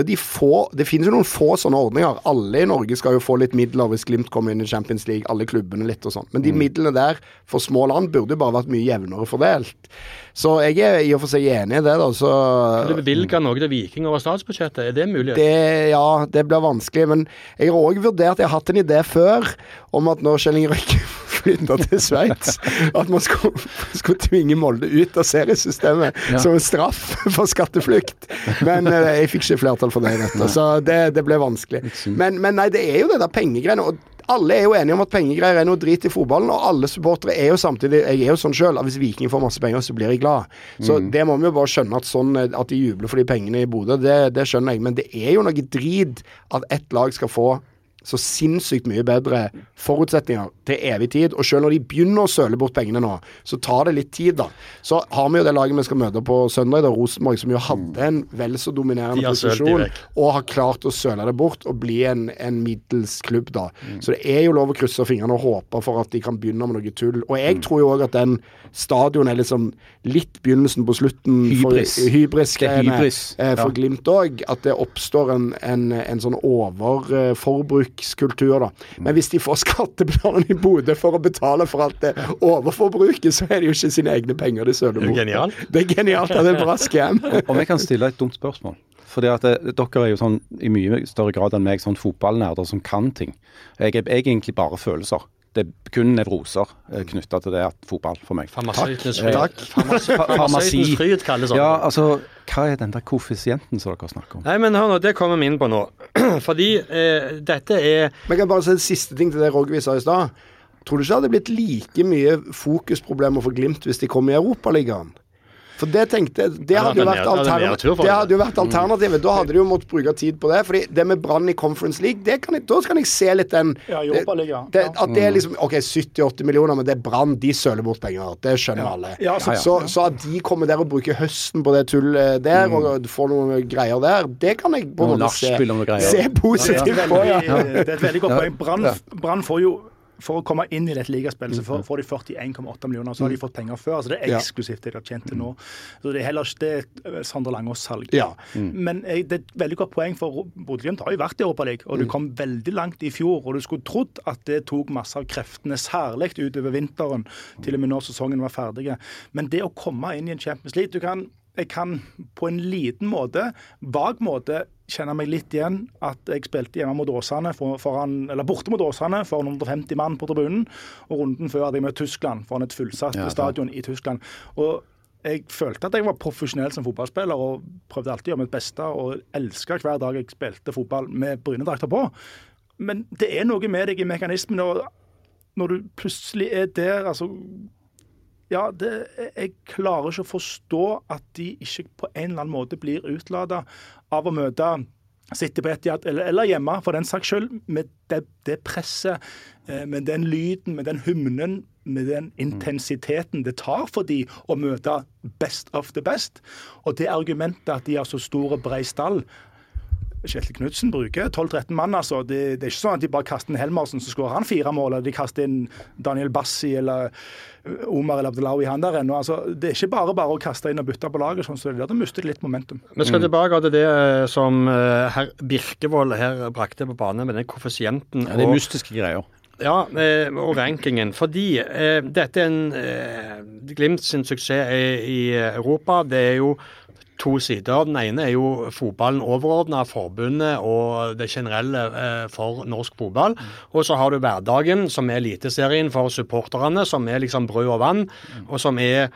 det finnes jo noen få sånne ordninger. Alle i Norge skal jo få litt midler hvis Glimt kommer inn i Champions League, alle klubbene litt og sånn. Men de midlene der for små land burde jo bare vært mye jevnere fordelt. Så jeg er i og for seg enig i det da. Kan du bevilge noe til Viking over statsbudsjettet? Er det mulig? Det blir vanskelig, men jeg har også vurdert, jeg har hatt en idé før om at når Kjell Inge Røkke flyttet til Sveits, at man skulle tvinge Molde ut av seriesystemet som en straff for skatteflukt. Men jeg fikk ikke flertall for det, så det ble vanskelig. Men nei, det er jo det der pengegreiene, og alle er jo enige om at pengegreier er noe drit i fotballen, og alle supportere er jo samtidig, jeg er jo sånn selv, at hvis Viking får masse penger, så blir jeg glad. Så det må vi jo bare skjønne at de jubler for de pengene i Bodø, det skjønner jeg, men det er jo noe drit at ett lag skal få så sinnssykt mye bedre forutsetninger til evig tid, og selv når de begynner å søle bort pengene nå, så tar det litt tid da. Så har vi jo det laget vi skal møte på søndag, da Rosenborg, som jo hadde en vel så dominerende posisjon, og har klart å søle det bort og bli en middels klubb da. Så det er jo lov å krysse fingrene og håpe for at de kan begynne med noe tull. Og jeg tror jo også at den stadion er liksom litt begynnelsen på slutten hybris-greiene for Glimt også, at det oppstår en sånn overforbrukskultur da. Men hvis de får skattebetalerne i Bodø for å betale for alt det overforbruket, så er det jo ikke sine egne penger de søler bort. Det er genialt, det er bra scam. Om jeg kan stille et dumt spørsmål. Fordi at dere er jo sånn i mye større grad enn meg sånn fotballnerder som kan ting. Jeg er egentlig bare følelser. Det er kun nevroser knyttet til det at fotball for meg. Farmasøytens fryd kalles det. Ja, altså, hva er den der koeffisienten som dere snakker om? Nei, men hør nå, det kommer vi inn på nå. Fordi dette er... Men jeg kan bare si en siste ting til det Rogvi sa i sted. Tror du ikke det hadde blitt like mye fokusproblemer for Glimt hvis de kom i Europaligaen? For det tenkte jeg, det hadde jo vært alternativet. Da hadde de jo måttet bruke tid på det. Fordi det med Brann i Conference League, da kan jeg se litt den Europaligaen. At det er liksom, ok, 70-80 millioner, men det er Brann, de søler bort penger. Det skjønner alle. Så at de kommer der og bruker høsten på det tullet der, og får noen greier der, det kan jeg på en måte se positivt på. Det er et veldig godt poeng. Brann får jo for å komme inn i dette ligaspillet, så får de 41,8 millioner, så har de fått penger før, så det er eksklusivt det de har tjent til nå. Så det er heller ikke det Sander Langås salg. Men det er et veldig godt poeng, for Bodø-Glimt har jo vært i Europa League, og du kom veldig langt i fjor, og du skulle trodd at det tok masse av kreftene særlig utover vinteren, til og med når sesongen var ferdig. Men det å komme inn i en Champions League, jeg kan på en liten måte, vag måte, kjenner meg litt igjen at jeg spilte hjemme mot Åsane borte mot Åsane for 150 mann på tribunen, og runden før hadde jeg med Tyskland foran et fullsatt stadion i Tyskland. Og jeg følte at jeg var profesjonell som fotballspiller og prøvde alltid å gjøre mitt beste og elsket hver dag jeg spilte fotball med brynedrakter på. Men det er noe med deg i mekanismen, og når du plutselig er der, altså jeg klarer ikke å forstå at de ikke på en eller annen måte blir utladet av å møte sitte på Etihad eller hjemme, for den saks skyld, med det presset, med den lyden, med den hymnen, med den intensiteten det tar for de å møte best of the best. Og det argumentet at de har så stor og bred stall, Kjetil Knudsen bruker 12-13 mann, altså. Det er ikke sånn at de bare kaster inn Helmersen, så skårer han 4 mål, eller de kaster inn Daniel Bassi eller Omar eller Abdullahi han der ennå. Altså, det er ikke bare å kaste inn og bytte på laget, sånn, så det da mister de litt momentum. Vi skal tilbake til det som herr Birkevold her brakte på banen med den koeffisienten. Ja, det er mystiske greier. Ja, og rankingen. Fordi dette er Glimt sin suksess i Europa. Det er jo 2 sider. Den ene er jo fotballen overordnet forbundet og det generelle for norsk fotball. Og så har du hverdagen, som er eliteserien for supporterne, som er liksom brød og vann, og som er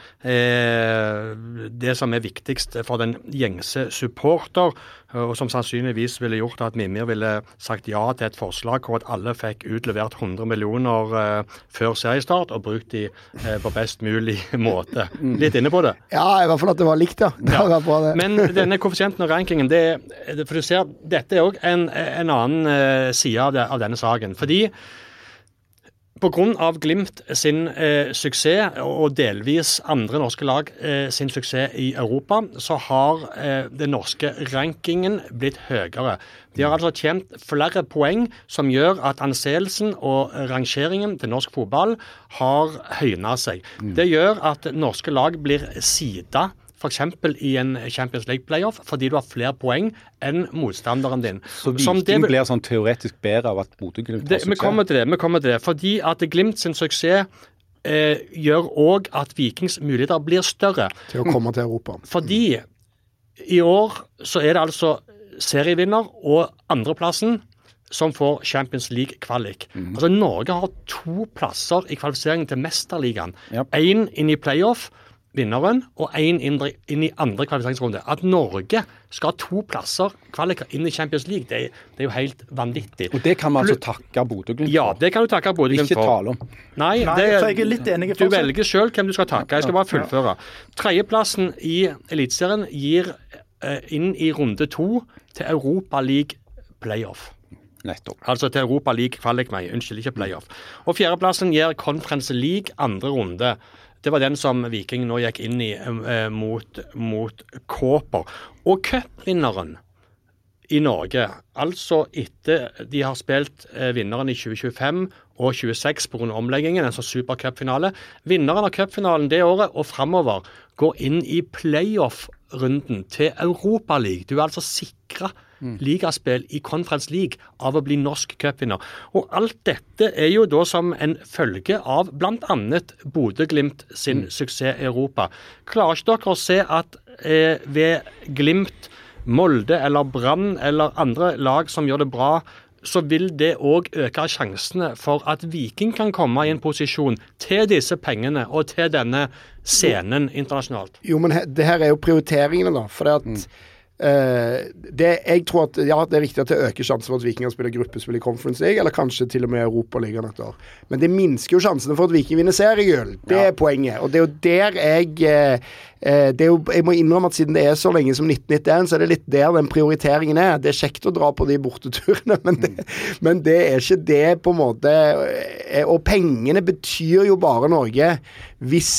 det som er viktigst for den gjengse supporter, og som sannsynligvis ville gjort at Mimir ville sagt ja til et forslag hvor at alle fikk utlevert 100 millioner før seriestart og brukt de på best mulig måte. Litt inne på det. Ja, i hvert fall at det var likt, ja. Det var det. Men denne koeffisienten og rankingen, for du ser, dette er også en annen side av denne saken. Fordi på grunn av Glimt sin suksess, og delvis andre norske lag sin suksess i Europa, så har den norske rankingen blitt høyere. De har altså tjent flere poeng som gjør at anseelsen og rangeringen til norsk fotball har høynet seg. Det gjør at norske lag blir sidet, for eksempel i en Champions League playoff, fordi du har flere poeng enn motstanderen din. Så Viking blir sånn teoretisk bedre av at Bodø-Glimt har suksess? Vi kommer til det. Fordi at Glimt sin suksess gjør også at Vikings muligheter blir større. Til å komme til Europa. Fordi i år så er det altså serievinner og andreplassen som får Champions League-kvalik. Altså Norge har 2 plasser i kvalifiseringen til Mesterligaen. Yep. 1 inn i playoff, vinneren, og 1 inn i andre kvalifiseringsrunde. At Norge skal ha 2 plasser kvaliker inn i Champions League, det er jo helt vanvittig. Og det kan man altså takke Bodø-Glimt for? Ja, det kan du takke Bodø-Glimt for. Ikke tale om. Nei, for jeg er litt enig. Du velger selv hvem du skal takke. Jeg skal bare fullføre. 3.-plassen i Eliteserien gir inn i runde 2 til Europa League Playoff. Nettopp. Altså til Europa League kvalik, unnskyld, ikke playoff. Og 4.-plassen gir Conference League andre runde. Det var den som Viking nå gikk inn i mot Kåper. Og cupvinneren i Norge, altså etter de har spilt vinneren i 2025 og 26 på grunn av omleggingen, en sånn supercupfinale. Vinneren av cupfinalen det året og fremover går inn i playoff-runden til Europa League. Du er altså sikret ligaspill i Conference League av å bli norsk cupvinner. Og alt dette er jo da som en følge av blant annet Bodø-Glimt sin suksess i Europa. Klarer ikke dere å se at ved Glimt, Molde eller Brann eller andre lag som gjør det bra, så vil det også øke sjansene for at Viking kan komme i en posisjon til disse pengene og til denne scenen internasjonalt? Jo, men det her er jo prioriteringene da, for det at jeg tror at ja, det er viktig at det øker sjansen for at Viking spiller gruppespill i Conference League, eller kanskje til og med Europa-ligaen et år. Men det minsker jo sjansene for at Viking vinner seriegull. Det er poenget. Og det er jo der jeg må innrømme at siden det er så lenge som 1991, så er det litt der den prioriteringen er. Det er kjekt å dra på de borteturene, men det er ikke det på en måte. Og pengene betyr jo bare Norge hvis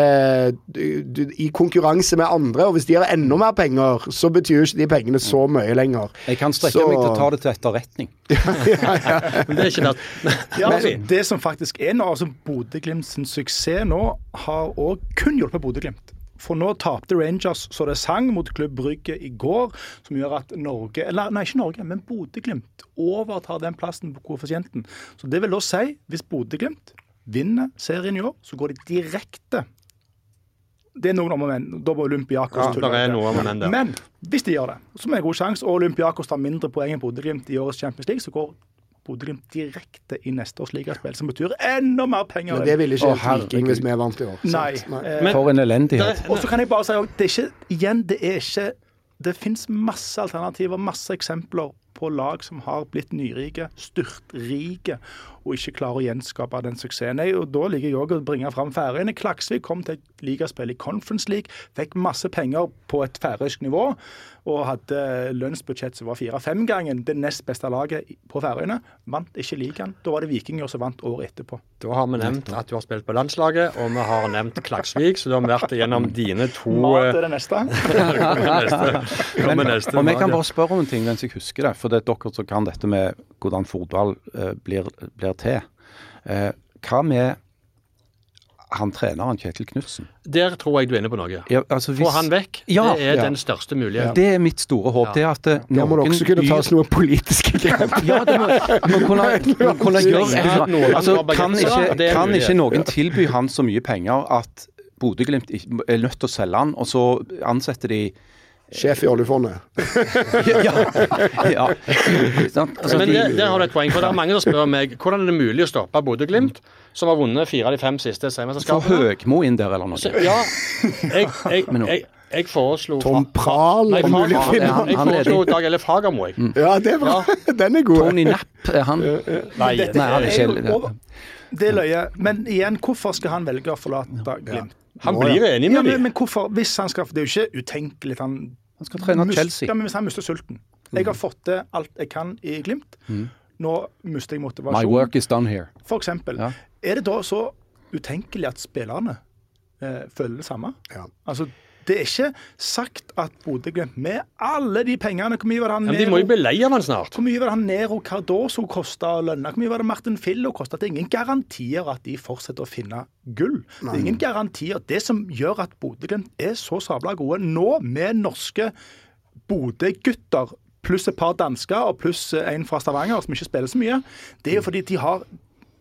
i konkurranse med andre, og hvis de har enda mer penger, så betyr jo ikke de pengene så mye lenger. Jeg kan strekke meg til å ta det til etterretning. Men det er ikke det. Det som faktisk er nå, altså Bodø-Glimt sin suksess nå, har også kun hjulpet Bodø-Glimt. For nå tapte Rangers så det sang mot Klubb Brygge i går, som gjør at Norge, eller nei, ikke Norge, men Bodø-Glimt overtar den plassen på koeffisienten. Så det vil da si, hvis Bodø-Glimt vinner serien i år, så går de direkte. Det er noen om og men, da var Olympiakos det er noe om og men der. Men hvis de gjør det, så er det en god sjanse, og Olympiakos tar mindre poeng enn Bodø-Glimt i årets Champions League, så går Bodø-Glimt direkte i neste års ligaspill, som betyr enda mer penger. Men det vil ikke Viking hvis vi er vant i år. Nei. For en elendighet. Og så kan jeg bare si, det finnes masse alternativer, masse eksempler på lag som har blitt nyrike, styrtrike, og ikke klarer å gjenskape den suksessen. Og da ligger jeg også å bringe fram Færøyene. Klaksvik kom til et ligaspill i Conference League, fikk masse penger på et færøysk nivå, og hadde lønnsbudsjett som var 4-5 ganger det nest beste laget på Færøyene. Vant ikke ligaen. Da var det Vikinger som vant året etterpå. Da har vi nevnt at du har spilt på landslaget, og vi har nevnt Klaksvik, så du har vært gjennom dine 2... Mat er det neste. Og vi kan bare spørre om en ting mens jeg husker det, for det er dere som kan dette med hvordan fotball blir til. Hva med han treneren Kjetil Knutsen? Der tror jeg du er inne på noe. Ja, altså Få han vekk, det er den største muligheten. Det er mitt store håp. Det er at nå må det også kunne tas noen politiske grep. Ja, det må kunne gjøre altså, kan ikke noen tilby han så mye penger at Bodø/Glimt er nødt til å selge han, og så ansetter de sjef i oljefondet. Ja. Altså, men der har du et poeng, for det er mange som spør meg hvordan er det mulig å stoppe Bodø/Glimt, som har vunnet 4 av de 5 siste seriemesterskapene. For Høgmo inn der eller noe? Ja, jeg foreslo Tom Prahl jeg foreslo Dag Elle Fagermo. Ja, det er bra. Den er god. Tony Knapp, er han? Nei, han er ikke... Det er løye. Men igjen, hvorfor skal han velge å forlate Glimt? Han blir enig med dem. Men hvorfor? Hvis han skal... Det er jo ikke utenkelig. Han skal trene Chelsea. Ja, men hvis han mister sulten. Jeg har fått til alt jeg kan i Glimt. Nå mister jeg motivasjon. My work is done here. For eksempel. Ja. Er det da så utenkelig at spillerne føler det samme? Ja. Altså, det er ikke sagt at Bodø/Glimt med alle de pengene, hvor mye var det han Nero... Men de må jo bli lei av han snart. Hvor mye var det han Nero Cardoso kostet å lønne? Hvor mye var det Martin Fillo kostet? Det er ingen garantier at de fortsetter å finne gull. Det er ingen garantier. Det som gjør at Bodø/Glimt er så sabla gode nå, med norske Bodø-gutter, pluss et par dansker og pluss en fra Stavanger som ikke spiller så mye, det er jo fordi de har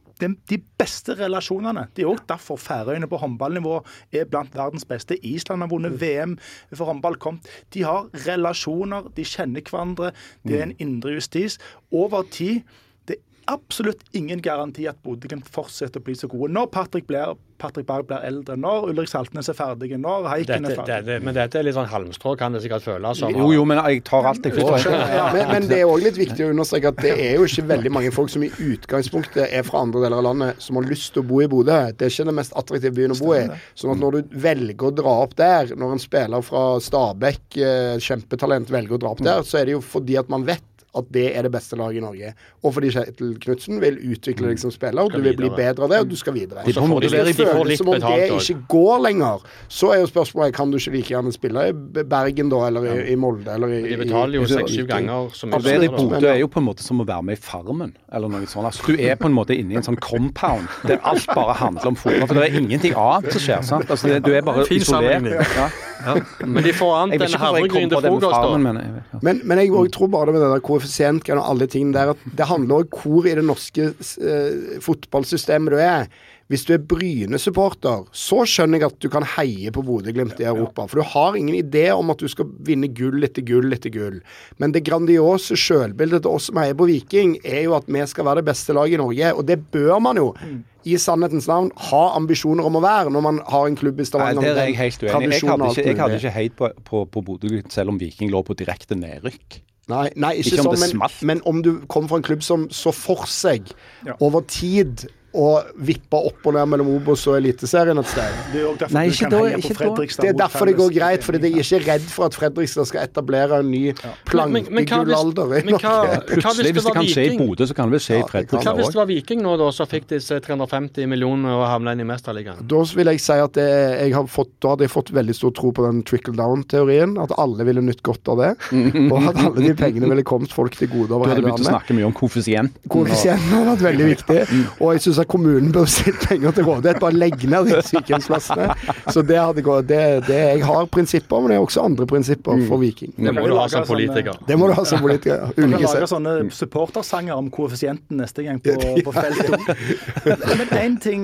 de beste relasjonene. Det er også derfor Færøyene på håndballnivå er blant verdens beste. Island har vunnet VM for håndball. De har relasjoner, de kjenner hverandre, det er en indre justis. Over tid, det er absolutt ingen garanti at Bodø/Glimt fortsetter å bli så gode. Når Patrick Berg blir eldre, når Ulrik Saltnes er ferdig, når Heiken er ferdig. Men dette er litt sånn halmstrå, kan det sikkert føles som. Jo, men jeg tar alt jeg får. Men det er også litt viktig å understreke at det er jo ikke veldig mange folk som i utgangspunktet er fra andre deler av landet som har lyst til å bo i Bodø. Det er ikke den mest attraktive byen å bo i. Sånn at når du velger å dra opp der, når en spiller fra Stabæk, kjempetalent, velger å dra opp der, så er det jo fordi at man vet at det er det beste laget i Norge. Og fordi Kjetil Knutsen vil utvikle deg som spiller, og du vil bli bedre av det, og du skal videre. Og så får de litt som om det ikke går lenger, så er jo spørsmålet, kan du ikke like gjerne spille i Bergen da, eller i Molde, eller i... De betaler jo 6-7 ganger så mye. Det i Bodø er jo på en måte som å være med i Farmen, eller noe sånt. Altså, du er på en måte inne i en sånn compound, der alt bare handler om fotball, for det er ingenting annet som skjer, sant? Altså, du er bare isolert. Ja. Men de får an den havregryn til frokost da. Men jeg tror bare det med det der koeffisientgreiene og alle tingene der, at det handler også hvor i det norske fotballsystemet du er. Hvis du er Bryne-supporter, så skjønner jeg at du kan heie på Bodø/Glimt i Europa. For du har ingen idé om at du skal vinne gull etter gull etter gull. Men det grandiose selvbildet til oss som heier på Viking, er jo at vi skal være det beste laget i Norge. Og det bør man jo, i sannhetens navn, ha ambisjoner om å være når man har en klubb i Stavanger. Nei, det er jeg helt uenig. Jeg hadde ikke heit på Bodø/Glimt selv om Viking lå på direkte nedrykk. Nei, ikke sånn, men om du kommer fra en klubb som så for seg over tid og vippa opp og ned mellom Obos og Eliteserien et sted. Det er jo derfor du kan heie på Fredrikstad. Det er derfor det går greit, fordi de er ikke redd for at Fredrikstad skal etablere en ny plankegullalder i Norge. Plutselig, hvis det kan skje i Bodø, så kan det vel skje i Fredrikstad også. Hva hvis det var Viking nå da, så fikk disse 350 millioner og havna inn i Mesterligaen? Da vil jeg si at da hadde jeg fått veldig stor tro på den trickle-down-teorien, at alle ville nytt godt av det, og at alle de pengene ville kommet folk til gode over hele landet. Du hadde begynt å snakke mye om koeffisient. Koeffisienten har vært veldig viktig, og jeg synes at kommunen bør sitte penger til rådighet, bare legge ned de sykehjemsplassene. Så det hadde gått. Jeg har prinsipper, men det er også andre prinsipper for Viking. Det må du ha som politiker. Det må du ha som politiker. Du kan lage sånne supportersanger om koeffisienten neste gang på feltet. Men en ting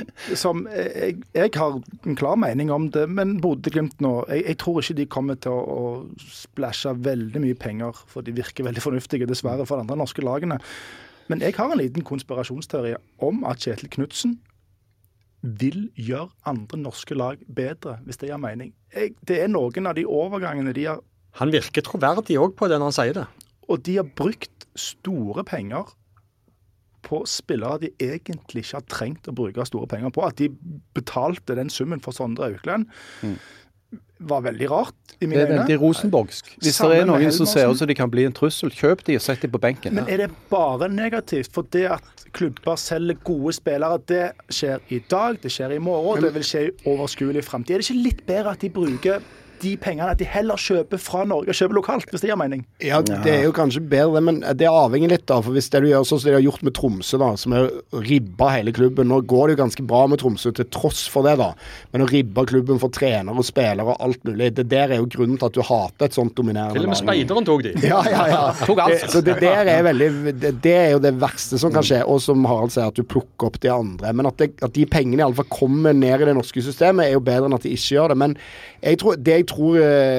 som jeg har en klar mening om det, men Bodø/Glimt nå, jeg tror ikke de kommer til å splashe veldig mye penger, for de virker veldig fornuftige, dessverre, for de andre norske lagene. Men jeg har en liten konspirasjonsteori om at Kjetil Knutsen vil gjøre andre norske lag bedre, hvis det gir mening. Det er noen av de overgangene de har... Han virker troverdig også på det når han sier det. Og de har brukt store penger på spillere de egentlig ikke har trengt å bruke store penger på. At de betalte den summen for Sondre Auklend, var veldig rart i mine øyne. Det veldig rosenborgsk. Hvis det noen som ser ut som de kan bli en trussel, kjøp de og sett de på benken. Men er det bare negativt? For det at klubber selger gode spillere, det skjer i dag, det skjer i morgen, det vil skje i overskuelig fremtid. Er det ikke litt bedre at de bruker de pengene, at de heller kjøper fra Norge og kjøper lokalt, hvis det gir mening? Ja, det er jo kanskje bedre, men det avhenger litt da, for hvis det du gjør sånn som de har gjort med Tromsø da, som er ribba hele klubben, nå går det jo ganske bra med Tromsø til tross for det da, men å ribba klubben for trenere og spillere og alt mulig, det der er jo grunnen til at du hater et sånt dominerende lag. Til og med speideren tok de. Ja. Tok alt. Så det der er veldig, det er jo det verste som kan skje, og som Harald sier, at du plukker opp de andre, men at de pengene i alle fall kommer ned i det norske systemet er jo bedre enn at de ikke gjør det, men jeg tror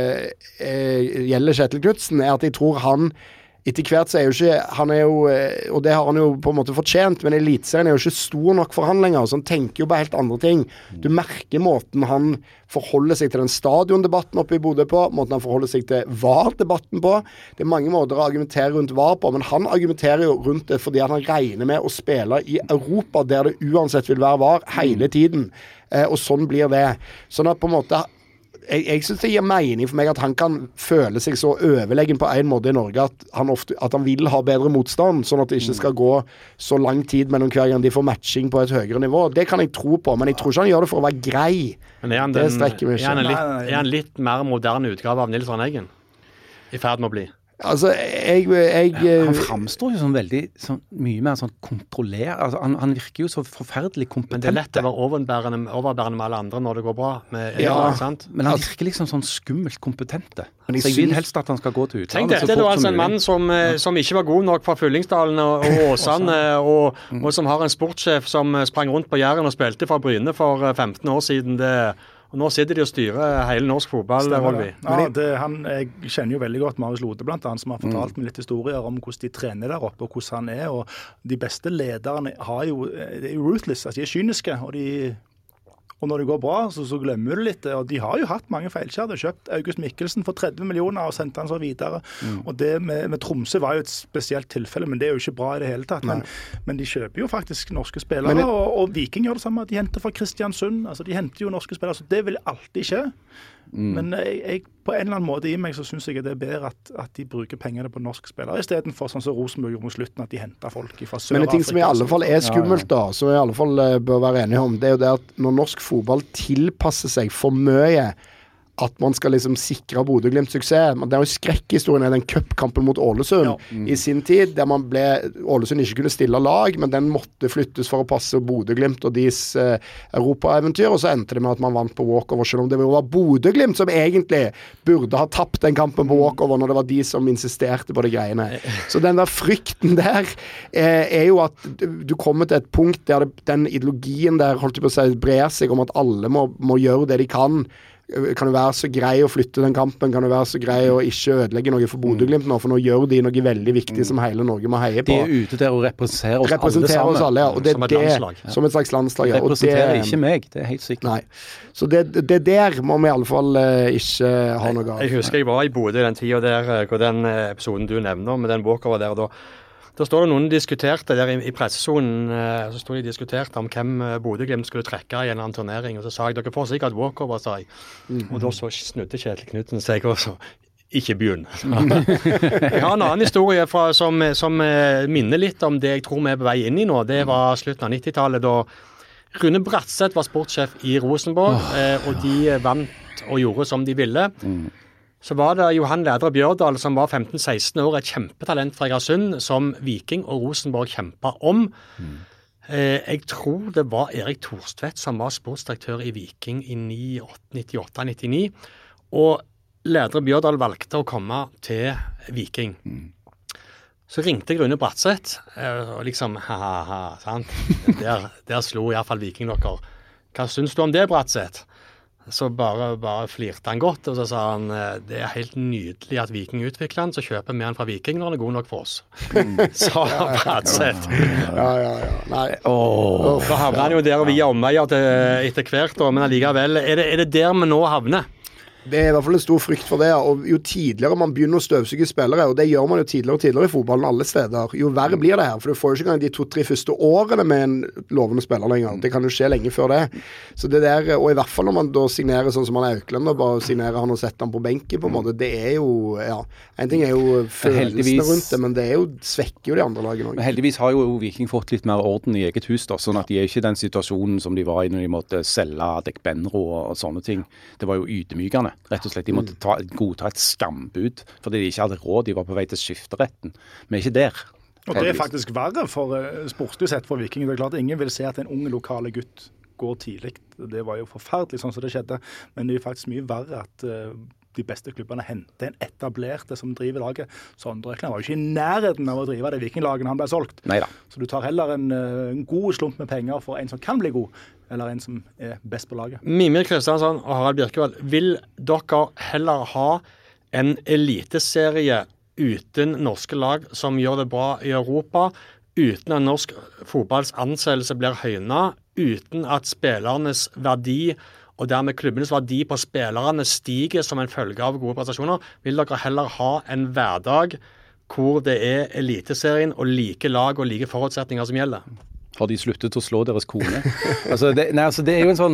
gjelder Kjetil Knutsen, er at jeg tror han etter hvert så er jo ikke, han er jo, og det har han jo på en måte fortjent, men eliteserien er jo ikke stor nok for han lenger, så han tenker jo på helt andre ting. Du merker måten han forholder seg til den stadiondebatten oppe i Bodø på, måten han forholder seg til VAR-debatten på. Det er mange måter å argumentere rundt VAR på, men han argumenterer jo rundt det fordi han regner med å spille i Europa, der det uansett vil være VAR hele tiden. Og sånn blir det. Sånn at på en måte jeg synes det gir mening for meg at han kan føle seg så overlegen på en måte i Norge at han vil ha bedre motstand, sånn at det ikke skal gå så lang tid mellom hver gang de får matching på et høyere nivå. Det kan jeg tro på, men jeg tror ikke han gjør det for å være grei. Men er han litt mer moderne utgave av Nils Arne Eggen? I ferd med å bli? Altså, han framstår jo som veldig mye mer sånn kontroller. Altså, han virker jo så forferdelig kompetent. Men det er lett å være overbærende med alle andre når det går bra. Sant? Men han virker liksom sånn skummelt kompetente. Så jeg vil helst at han skal gå til utlandet. Tenk dette, det var altså en mann som ikke var god nok fra Fyllingsdalen og Åsane, og som har en sportssjef som sprang rundt på Jæren og spilte fra Bryne for 15 år siden. Og nå sitter de og styrer hele norsk fotball, Rolvi. Ja, jeg kjenner jo veldig godt Marius Lode, blant annet, som har fortalt meg litt historier om hvordan de trener der oppe, og hvordan han er. Og de beste lederne de er ruthless, altså de er kyniske, og når det går bra, så glemmer du litt. Og de har jo hatt mange feilskjær. De har kjøpt August Mikkelsen for 30 millioner og sendt han så videre. Og det med Tromsø var jo et spesielt tilfelle, men det er jo ikke bra i det hele tatt. Men de kjøper jo faktisk norske spillere, og Viking gjør det samme. De henter fra Kristiansund. Altså, de henter jo norske spillere, så det vil alltid skje. Men jeg, på en eller annen måte i meg så synes jeg det er bedre at de bruker pengene på norske spillere, i stedet for sånn som Rosenborg gjorde mot slutten, at de henter folk fra Sør-Afrika. Men en ting som i alle fall er skummelt da, som vi i alle fall bør være enige om, det er jo det at når norsk fotball tilpasser seg for mye, at man skal liksom sikre Bodø-Glimt suksess. Det er jo skrekkhistorien i den cupkampen mot Ålesund i sin tid, der Ålesund ikke kunne stille lag, men den måtte flyttes for å passe Bodø-Glimt og deres Europa-eventyr, og så endte det med at man vant på walkover, selv om det var Bodø-Glimt som egentlig burde ha tapt den kampen på walkover, når det var de som insisterte på de greiene. Så den der frykten der er jo at du kommer til et punkt der den ideologien der, holdt jeg på å si, brer seg om at alle må gjøre det de kan du være så grei å flytte den kampen, kan du være så grei å ikke ødelegge noe for Bodø-Glimt nå, for nå gjør de noe veldig viktig som hele Norge må heie på. De er ute der og representerer oss alle og det, som et landslag. Som et slags landslag, ja. Representerer ikke meg, det er helt sikkert. Nei. Så det der må vi i alle fall ikke ha noe av. Jeg husker jeg var i Bodø den tiden der, hvor den episoden du nevner, med den walkover der, og da står det noen diskuterte der i pressesonen, så stod de diskuterte om hvem Bodø-Glimt skulle trekke i en eller annen turnering, og så sa jeg, dere får sikkert walkover, sa jeg. Og da så snudde Kjetil Knutsen seg også, ikke begynn. Jeg har en annen historie som minner litt om det jeg tror vi er på vei inn i nå. Det var slutten av 90-tallet, da Rune Bratseth var sportssjef i Rosenborg, og de vant og gjorde som de ville. Så var det Johan Lædre Bjørdal, som var 15-16 år, et kjempetalent fra Egersund, som Viking og Rosenborg kjempet om. Jeg tror det var Erik Thorstvedt som var sportsdirektør i Viking i 98-99, og Lædre Bjørdal valgte å komme til Viking. Så ringte jeg Rune Bratseth, og liksom, sant? Der slo i hvert fall Viking dere. Hva synes du om det, Bratseth? Så bare flirte han godt, og så sa han det er helt nydelig at Viking utvikler han, så kjøper vi han fra Viking når han er god nok for oss. Sa Bratseth. Nei. Så havner han jo der og via omveier etter hvert, men allikevel, er det der vi nå havner? Det er i hvert fall en stor frykt for det, og jo tidligere man begynner å støvsuge spillere, og det gjør man jo tidligere og tidligere i fotballen alle steder, jo verre blir det her, for du får jo ikke engang de 2-3 første årene med en lovende spiller lenger. Det kan jo skje lenge før det. Så det der, og i hvert fall når man da signerer sånn som man er Auckland, og bare signerer han og setter han på benken på en måte, det er jo, ja, en ting er jo følelsene rundt det, men det er jo, svekker jo de andre lagene også. Heldigvis har jo Viking fått litt mer orden i eget hus da, sånn at de er ikke i den situasjonen som de var i når de måtte selge Dek Benro og sånne ting. Det var jo ydmykende, rett og slett. De måtte godta et skambud fordi de ikke hadde råd, de var på vei til skifteretten. Men ikke der. Og det er faktisk verre for sportslig sett for Viking. Det er klart ingen vil se at en ung lokale gutt går tidlig. Det var jo forferdelig sånn som det skjedde, men det er faktisk mye verre at de beste klubbene henter en etablerte som driver laget. Sondre Økland var jo ikke i nærheten av å drive det Vikinglaget når han ble solgt. Neida. Så du tar heller en god slump med penger for en som kan bli god, eller en som er best på laget. Mimir Kristiansson og Harald Bjerkevold, vil dere heller ha en eliteserie uten norske lag som gjør det bra i Europa, uten at norsk fotballs anseelse blir høynet, uten at spillernes verdi og dermed klubbenes verdi på spillerne stiger som en følge av gode prestasjoner? Vil dere heller ha en hverdag hvor det er eliteserien og like lag og like forutsetninger som gjelder? Har de sluttet å slå deres kone? Det er jo en sånn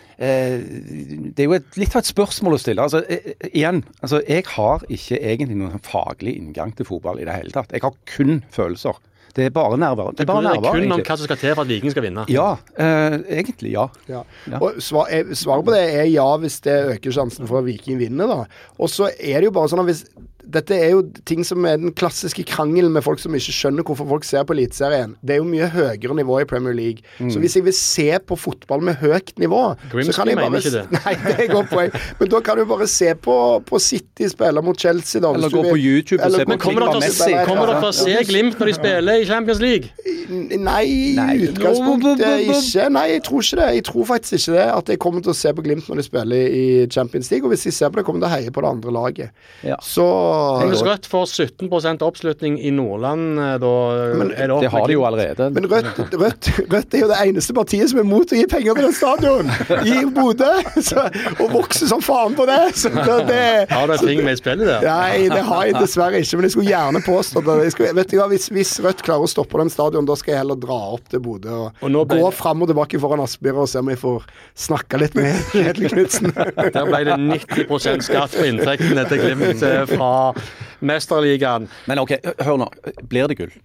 det er jo litt av et spørsmål å stille. Jeg har ikke egentlig noen faglig inngang til fotball i det hele tatt. Jeg har kun følelser. Det er bare nerver. Det er bare nerver, kun om hva som skal til for at Viking skal vinne. Ja, egentlig ja. Og svaret på det er ja hvis det øker sjansen for at Viking vinner da. Og så er det jo bare sånn at hvis dette er jo ting som er den klassiske krangelen med folk som ikke skjønner hvorfor folk ser på eliteserien. Det er jo mye høyere nivå i Premier League. Så hvis jeg vil se på fotball med høyt nivå, så kan jeg bare... Nei, det er et godt poeng. Men da kan du bare se på City spille mot Chelsea da. Eller gå på YouTube og se på kommer dere til å se Glimt når de spiller i Champions League? Nei, i utgangspunktet ikke. Nei, jeg tror ikke det. Jeg tror faktisk ikke det, at jeg kommer til å se på Glimt når de spiller i Champions League, og hvis jeg ser på det, kommer jeg til å heie på det andre laget. Ja. Så Rødt får 17% oppslutning i Nordland, da det har de jo allerede. Men Rødt er jo det eneste partiet som er mot å gi penger til den stadion i Bodø, og vokser som faen på det. Har du ting med i spillet der? Nei, det har jeg dessverre ikke, men jeg skulle gjerne påstå det. Vet du hva, hvis Rødt klarer å stoppe den stadion, da skal jeg heller dra opp til Bodø og gå frem og tilbake foran Aspmyr og se om jeg får snakke litt med Kjetil Knudsen. Der ble det 90% skatt på inntektene til Glimt fra Mesterligaen. Men ok, hør nå. Blir det gull?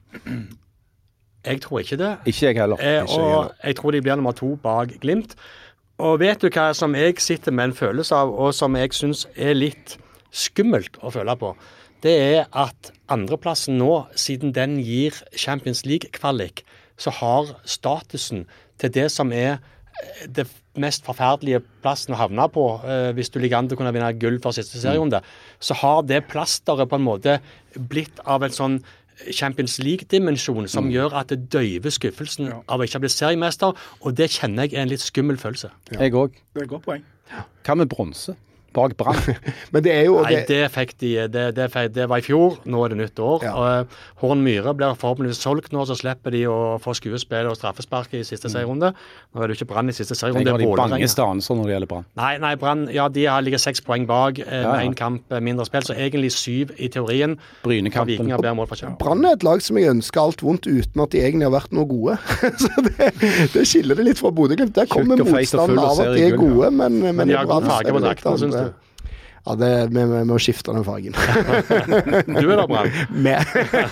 Jeg tror ikke det. Ikke jeg heller. Jeg tror de blir nummer 2 bak Glimt. Og vet du hva som jeg sitter med en følelse av, og som jeg synes er litt skummelt å føle på? Det er at andreplassen nå, siden den gir Champions League-kvalik, så har statusen til det som er det mest forferdelige plassen å havne på, hvis du ligger an til å kunne vinne gull for siste serierunde, så har det plasteret på en måte blitt av en sånn Champions League-dimensjon som gjør at det døyver skuffelsen av å ikke bli seriemester, og det kjenner jeg er en litt skummel følelse. Jeg òg. Det er et godt poeng. Hva med bronse? Bak Brann. Men det er jo... Nei, det fikk de. Det var i fjor, nå er det nytt år. Og Horn Myhre blir forhåpentligvis solgt nå, så slipper de å få skuespill og straffespark i siste serierunde. Nå er det jo ikke Brann i siste serierunde. Det er bange stanser når det gjelder Brann. Nei, Brann, ja, de ligger 6 poeng bak med en kamp mindre spill, så egentlig 7 i teorien. Brynekampen. Brann er et lag som jeg ønsker alt vondt uten at de egentlig har vært noe gode. Så det skiller det litt fra Bodø-Glimt. Der kommer motstanden av at de er gode, men de har god farge på drakten, synes du? Ja, vi må skifte den fargen. Du er da, Brann. Med.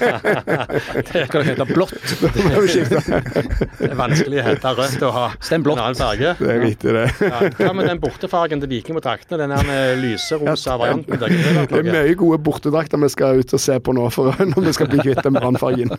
Det kan hete blått. Det er vanskelig å hete rødt og ha en annen farge. Det er riktig, det. Hva med den bortefargen til Viking på draktene? Den her lyserosa varianten? Det er mye gode bortedrakter vi skal ut og se på nå, når vi skal bli kvitt den brannfargen.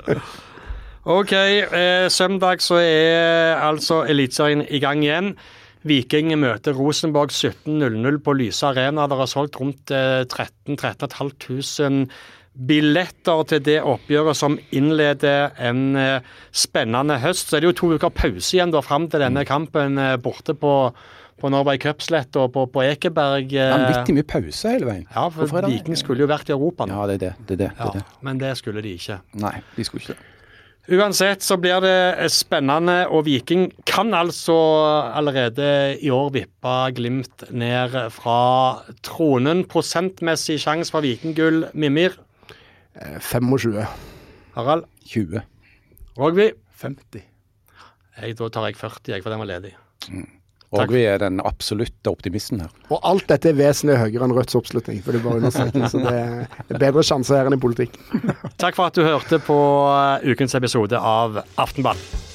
Ok, søndag så er altså Eliteserien i gang igjen. Viking møter Rosenborg 17:00 på Lyse Arena. Der har solgt rundt 13 500 billetter til det oppgjøret som innleder en spennende høst. Så er det jo 2 uker pause igjen da, frem til denne kampen borte på Norway Cup-slett og på Ekeberg. Vanvittig mye pause hele veien. Ja, for Viking skulle jo vært i Europa nå. Ja, det er det. Men det skulle de ikke. Nei, de skulle ikke det. Uansett så blir det spennende, og Viking kan altså allerede i år vippe Glimt ned fra tronen. Prosentmessig sjanse for Vikinggull, Mimir? 25. Harald? 20. Rogvi? 50. Da tar jeg 40, for den var ledig. Og vi er den absolutte optimisten her. Og alt dette er vesentlig høyere enn Rødts oppslutning, for det er bare understreking, så det er bedre sjanse her enn i politikk. Takk for at du hørte på ukens episode av Aftenball.